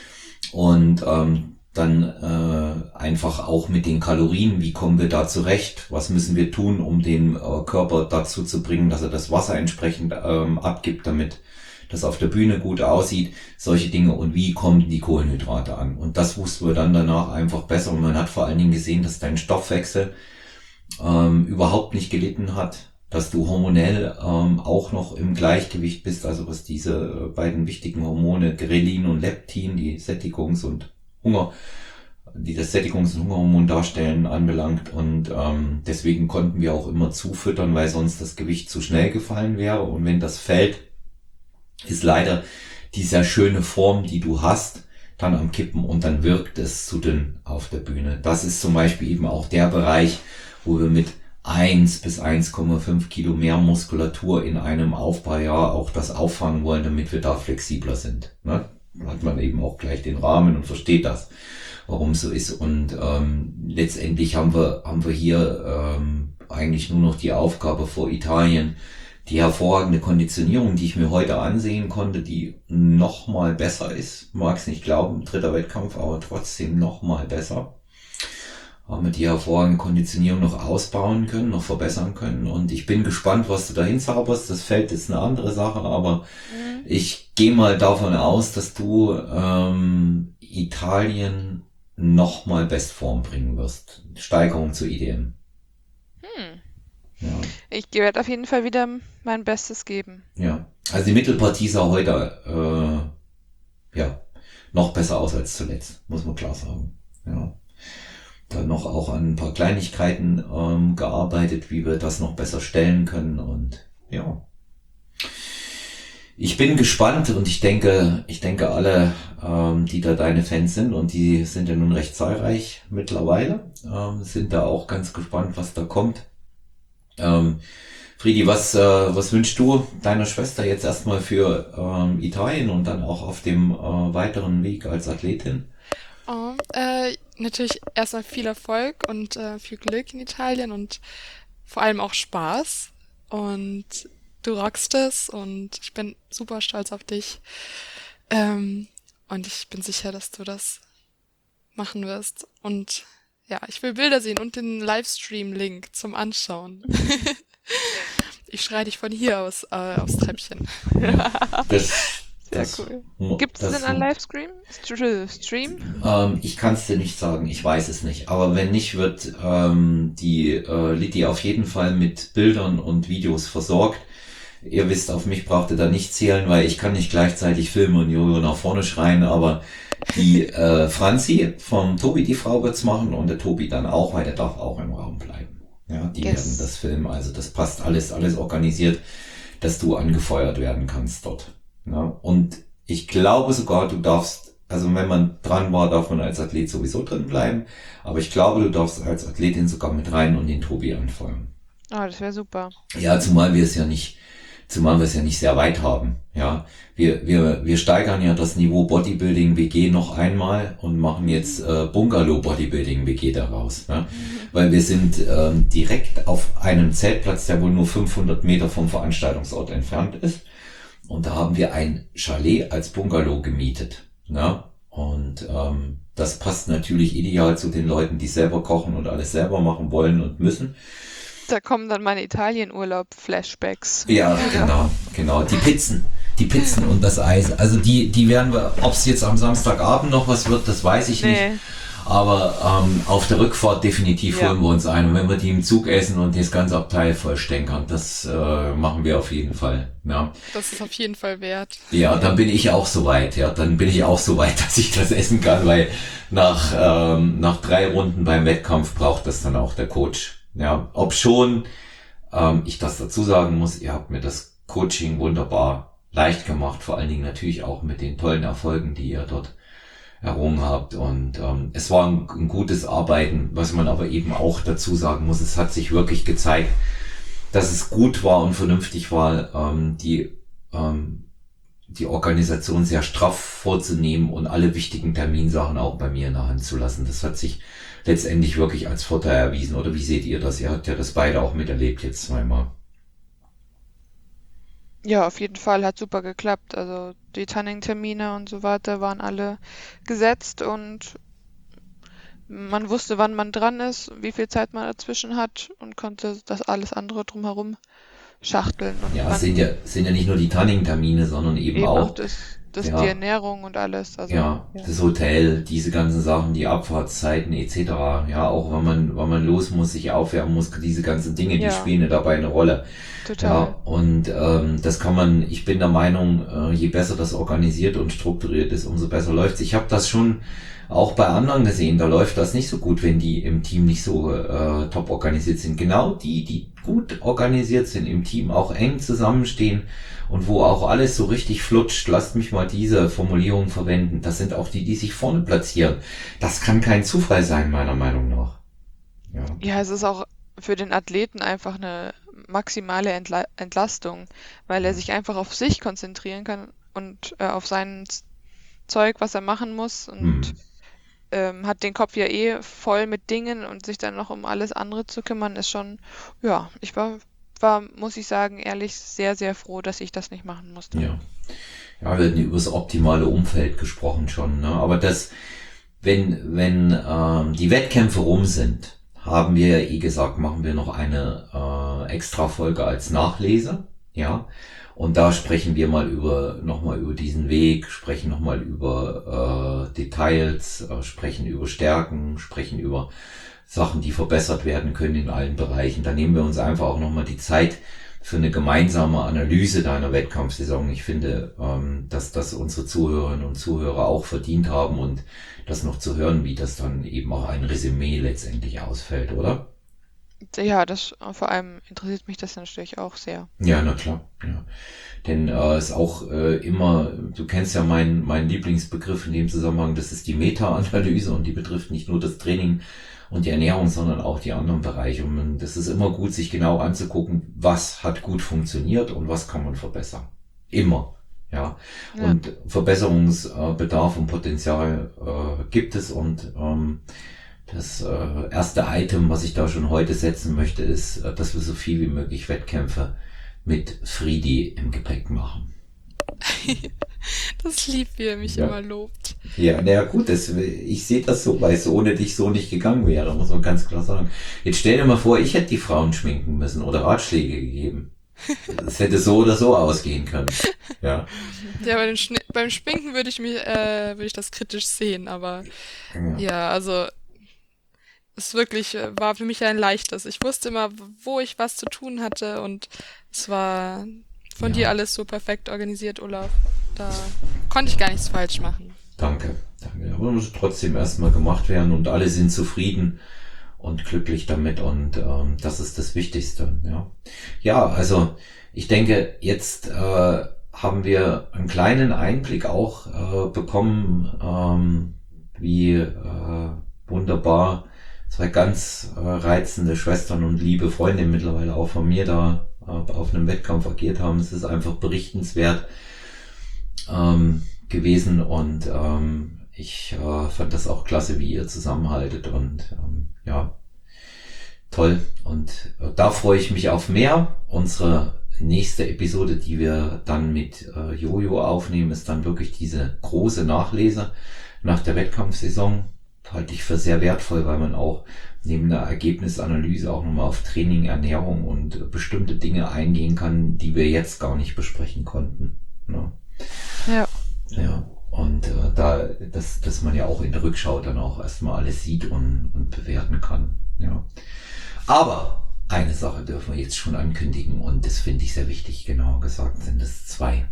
Und ähm, dann äh, einfach auch mit den Kalorien, wie kommen wir da zurecht, was müssen wir tun, um den äh, Körper dazu zu bringen, dass er das Wasser entsprechend ähm, abgibt, damit das auf der Bühne gut aussieht, solche Dinge, und wie kommen die Kohlenhydrate an. Und das wussten wir dann danach einfach besser, und man hat vor allen Dingen gesehen, dass dein Stoffwechsel ähm, überhaupt nicht gelitten hat, dass du hormonell ähm, auch noch im Gleichgewicht bist, also was diese beiden wichtigen Hormone, Grelin und Leptin, die Sättigungs- und Hunger, die das Sättigungs- und Hungerhormon darstellen, anbelangt. Und ähm, deswegen konnten wir auch immer zufüttern, weil sonst das Gewicht zu schnell gefallen wäre. Und wenn das fällt, ist leider die sehr schöne Form, die du hast, dann am Kippen, und dann wirkt es zu dünn auf der Bühne. Das ist zum Beispiel eben auch der Bereich, wo wir mit eins bis eins Komma fünf Kilo mehr Muskulatur in einem Aufbaujahr auch das auffangen wollen, damit wir da flexibler sind. Ne? Dann hat man eben auch gleich den Rahmen und versteht das, warum es so ist. Und ähm, letztendlich haben wir haben wir hier ähm, eigentlich nur noch die Aufgabe vor Italien, die hervorragende Konditionierung, die ich mir heute ansehen konnte, die noch mal besser ist. Mag es nicht glauben, dritter Wettkampf, aber trotzdem noch mal besser. Haben wir die hervorragende Konditionierung noch ausbauen können, noch verbessern können. Und ich bin gespannt, was du dahin zauberst. Das Feld ist eine andere Sache, aber mhm. ich gehe mal davon aus, dass du ähm, Italien noch mal Bestform bringen wirst. Steigerung zur I D M. Hm. Ja. Ich werde auf jeden Fall wieder mein Bestes geben. Ja, also die Mittelpartie sah heute äh, ja noch besser aus als zuletzt, muss man klar sagen. Ja. Dann noch auch an ein paar Kleinigkeiten ähm, gearbeitet, wie wir das noch besser stellen können, und ja. Ich bin gespannt, und ich denke, ich denke alle, ähm, die da deine Fans sind, und die sind ja nun recht zahlreich mittlerweile, ähm, sind da auch ganz gespannt, was da kommt. Ähm, Friedi, was, äh, was wünschst du deiner Schwester jetzt erstmal für ähm, Italien und dann auch auf dem äh, weiteren Weg als Athletin? Oh, äh, natürlich erstmal viel Erfolg und äh, viel Glück in Italien und vor allem auch Spaß. Und du rockst es, und ich bin super stolz auf dich. Ähm, und ich bin sicher, dass du das machen wirst. Und ja, ich will Bilder sehen und den Livestream-Link zum Anschauen. Ich schreie dich von hier aus äh, aufs Treppchen. Ja, das, Sehr das, cool. Gibt es das, denn einen Livestream? Str- Stream? Ähm, ich kann es dir nicht sagen, ich weiß es nicht. Aber wenn nicht, wird ähm, die äh, Liddy auf jeden Fall mit Bildern und Videos versorgt. Ihr wisst, auf mich braucht ihr da nicht zählen, weil ich kann nicht gleichzeitig filmen und Jojo nach vorne schreien, aber die äh, Franzi vom Tobi, die Frau, wird's machen, und der Tobi dann auch, weil der darf auch im Raum bleiben. Ja, die Yes. werden das filmen, also das passt alles, alles organisiert, dass du angefeuert werden kannst dort. Ja, und ich glaube sogar, du darfst, also wenn man dran war, darf man als Athlet sowieso drin bleiben, aber ich glaube, du darfst als Athletin sogar mit rein und den Tobi anfeuern. Oh, das wäre super. Ja, zumal wir es ja nicht, zumal wir es ja nicht sehr weit haben. Ja, wir, wir, wir steigern ja das Niveau Bodybuilding W G noch einmal und machen jetzt äh, Bungalow Bodybuilding W G daraus. Ja? Mhm. Weil wir sind ähm, direkt auf einem Zeltplatz, der wohl nur fünfhundert Meter vom Veranstaltungsort entfernt ist. Und da haben wir ein Chalet als Bungalow gemietet. Ja? Und ähm, das passt natürlich ideal zu den Leuten, die selber kochen und alles selber machen wollen und müssen. Da kommen dann meine Italienurlaub-Flashbacks. Ja, genau, genau. Die Pizzen, die Pizzen und das Eis. Also die, die werden wir, ob es jetzt am Samstagabend noch was wird, das weiß ich Nee. nicht. Aber ähm, auf der Rückfahrt definitiv Ja. holen wir uns ein. Und wenn wir die im Zug essen und das ganze Abteil vollstänkern, das äh, machen wir auf jeden Fall. Ja. Das ist auf jeden Fall wert. Ja, dann bin ich auch so weit. Ja, dann bin ich auch so weit, dass ich das essen kann, weil nach ähm, nach drei Runden beim Wettkampf braucht das dann auch der Coach. Ja, ob schon ähm, ich das dazu sagen muss, ihr habt mir das Coaching wunderbar leicht gemacht, vor allen Dingen natürlich auch mit den tollen Erfolgen, die ihr dort errungen habt, und ähm, es war ein, ein gutes Arbeiten, was man aber eben auch dazu sagen muss, es hat sich wirklich gezeigt, dass es gut war und vernünftig war, ähm, die ähm, die Organisation sehr straff vorzunehmen und alle wichtigen Terminsachen auch bei mir in der Hand zu lassen. Das hat sich letztendlich wirklich als Vorteil erwiesen. Oder wie seht ihr das? Ihr habt ja das beide auch miterlebt jetzt zweimal. Ja, auf jeden Fall hat super geklappt. Also die Tanning-Termine und so weiter waren alle gesetzt und man wusste, wann man dran ist, wie viel Zeit man dazwischen hat und konnte das alles andere drumherum schachteln. Und Ja, es man sind ja, es sind ja nicht nur die Tanning-Termine, sondern eben eben auch auch, das, das die ja, Ernährung und alles. Also ja, ja, das Hotel, diese ganzen Sachen, die Abfahrtszeiten et cetera. Ja, auch wenn man, wenn man los muss, sich aufwärmen muss, diese ganzen Dinge, die ja, spielen ja dabei eine Rolle. total. Ja, und ähm, das kann man, ich bin der Meinung, äh, je besser das organisiert und strukturiert ist, umso besser läuft's. Ich habe das schon auch bei anderen gesehen, da läuft das nicht so gut, wenn die im Team nicht so äh, top organisiert sind. Genau die, die gut organisiert sind im Team, auch eng zusammenstehen und wo auch alles so richtig flutscht, lasst mich mal diese Formulierung verwenden, das sind auch die, die sich vorne platzieren. Das kann kein Zufall sein, meiner Meinung nach. Ja. Ja, es ist auch für den Athleten einfach eine maximale Entla Entlastung, weil er sich einfach auf sich konzentrieren kann und äh, auf sein Z- Zeug, was er machen muss Hm. und ähm, hat den Kopf ja eh voll mit Dingen und sich dann noch um alles andere zu kümmern, ist schon, ja, ich war, war, muss ich sagen, ehrlich sehr, sehr froh, dass ich das nicht machen musste. Ja. Ja, wir hatten über das optimale Umfeld gesprochen schon, ne? Aber das, wenn, wenn ähm, die Wettkämpfe rum sind, haben wir ja eh gesagt, machen wir noch eine äh, extra Folge als Nachlese, ja. Und da sprechen wir mal über, nochmal über diesen Weg, sprechen nochmal über äh, Details, äh, sprechen über Stärken, sprechen über Sachen, die verbessert werden können in allen Bereichen. Da nehmen wir uns einfach auch nochmal die Zeit für eine gemeinsame Analyse deiner Wettkampfsaison. Ich finde, ähm, dass das unsere Zuhörerinnen und Zuhörer auch verdient haben und das noch zu hören, wie das dann eben auch ein Resümee letztendlich ausfällt, oder? Ja, das vor allem interessiert mich das natürlich auch sehr. Ja, na klar, ja. Denn äh, ist auch äh, immer, du kennst ja meinen meinen Lieblingsbegriff in dem Zusammenhang, das ist die Meta-Analyse und die betrifft nicht nur das Training und die Ernährung, sondern auch die anderen Bereiche. Und das ist immer gut, sich genau anzugucken, was hat gut funktioniert und was kann man verbessern. Immer, ja. Ja, Und Verbesserungsbedarf und Potenzial äh, gibt es und ähm, das äh, erste Item, was ich da schon heute setzen möchte, ist, äh, dass wir so viel wie möglich Wettkämpfe mit Friedi im Gepäck machen. Das lieb, wie er mich Ja, immer lobt. ja, naja gut, das, ich sehe das so, weil es ohne dich so nicht gegangen wäre, muss man ganz klar sagen. Jetzt stell dir mal vor, ich hätte die Frauen schminken müssen oder Ratschläge gegeben. Es hätte so oder so ausgehen können. Ja, Ja, bei den Schni beim Schminken würde ich mich, äh, würde ich das kritisch sehen, aber ja, ja, also es wirklich äh, war für mich ein leichtes. Ich wusste immer, wo ich was zu tun hatte und es war von dir ja. alles so perfekt organisiert, Olaf. Da konnte ich gar nichts falsch machen. Danke, danke. Aber muss trotzdem erstmal gemacht werden und alle sind zufrieden und glücklich damit und ähm, das ist das Wichtigste. Ja, ja, also ich denke, jetzt äh, haben wir einen kleinen Einblick auch äh, bekommen, ähm, wie äh, wunderbar zwei ganz äh, reizende Schwestern und liebe Freunde mittlerweile auch von mir da äh, auf einem Wettkampf agiert haben. Es ist einfach berichtenswert ähm, gewesen und ähm, ich äh, fand das auch klasse, wie ihr zusammenhaltet und ähm, ja, toll. Und äh, da freue ich mich auf mehr. Unsere nächste Episode, die wir dann mit äh, Jojo aufnehmen, ist dann wirklich diese große Nachlese nach der Wettkampfsaison. Halte ich für sehr wertvoll, weil man auch neben der Ergebnisanalyse auch nochmal auf Training, Ernährung und äh, bestimmte Dinge eingehen kann, die wir jetzt gar nicht besprechen konnten. Ne? ja, Ja, und äh, da, dass, dass man ja auch in der Rückschau dann auch erstmal alles sieht und, und bewerten kann. Ja. Aber eine Sache dürfen wir jetzt schon ankündigen und das finde ich sehr wichtig, genauer gesagt sind es zwei.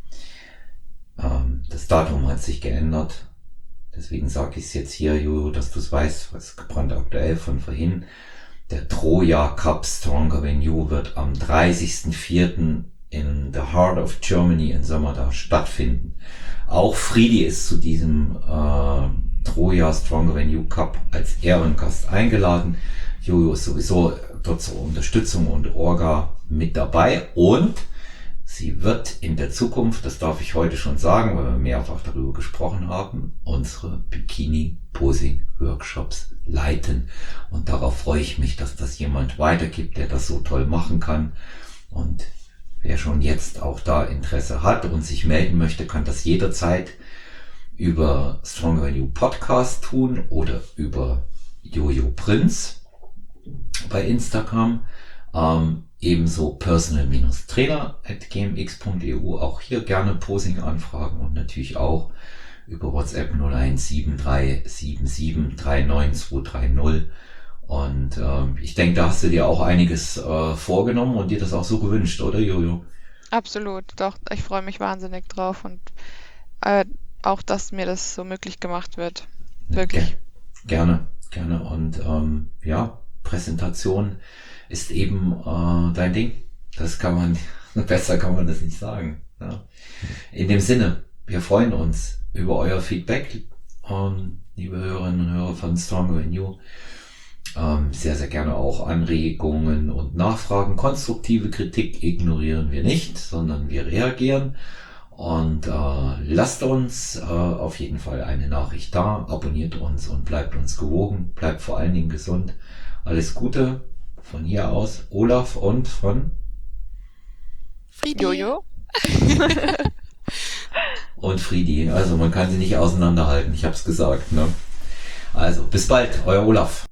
Ähm, das Datum hat sich geändert. Deswegen sage ich es jetzt hier, Jojo, dass du es weißt, was brandaktuell von vorhin. Der Troja Cup Stronger Than You wird am dreißigsten vierten in the heart of Germany in Sommerda stattfinden. Auch Friedi ist zu diesem äh, Troja Stronger Than You Cup als Ehrengast eingeladen. Jojo ist sowieso dort zur Unterstützung und Orga mit dabei und sie wird in der Zukunft, das darf ich heute schon sagen, weil wir mehrfach darüber gesprochen haben, unsere Bikini-Posing-Workshops leiten. Und darauf freue ich mich, dass das jemand weitergibt, der das so toll machen kann. Und wer schon jetzt auch da Interesse hat und sich melden möchte, kann das jederzeit über Stronger Than You Podcast tun oder über Jojo Prinz bei Instagram. Ähm, ebenso personal-trainer at gmx punkt e u. Auch hier gerne Posing anfragen und natürlich auch über WhatsApp null eins sieben drei sieben sieben drei neun zwei drei null. Und ähm, ich denke, da hast du dir auch einiges äh, vorgenommen und dir das auch so gewünscht, oder Jojo? Absolut, doch, ich freue mich wahnsinnig drauf und äh, auch, dass mir das so möglich gemacht wird. Wirklich. Gerne, gerne. Und ähm, ja, Präsentation ist eben äh, dein Ding. Das kann man, besser kann man das nicht sagen. Ja. In dem Sinne, wir freuen uns über euer Feedback, ähm, liebe Hörerinnen und Hörer von Stronger Than You. Ähm, sehr, sehr gerne auch Anregungen und Nachfragen. Konstruktive Kritik ignorieren wir nicht, sondern wir reagieren. Und äh, lasst uns äh, auf jeden Fall eine Nachricht da, abonniert uns und bleibt uns gewogen, bleibt vor allen Dingen gesund. Alles Gute von hier aus, Olaf und von Friedi. Jojo? und Friedi. Also man kann sie nicht auseinanderhalten, ich hab's gesagt. Ne? Also bis bald, euer Olaf.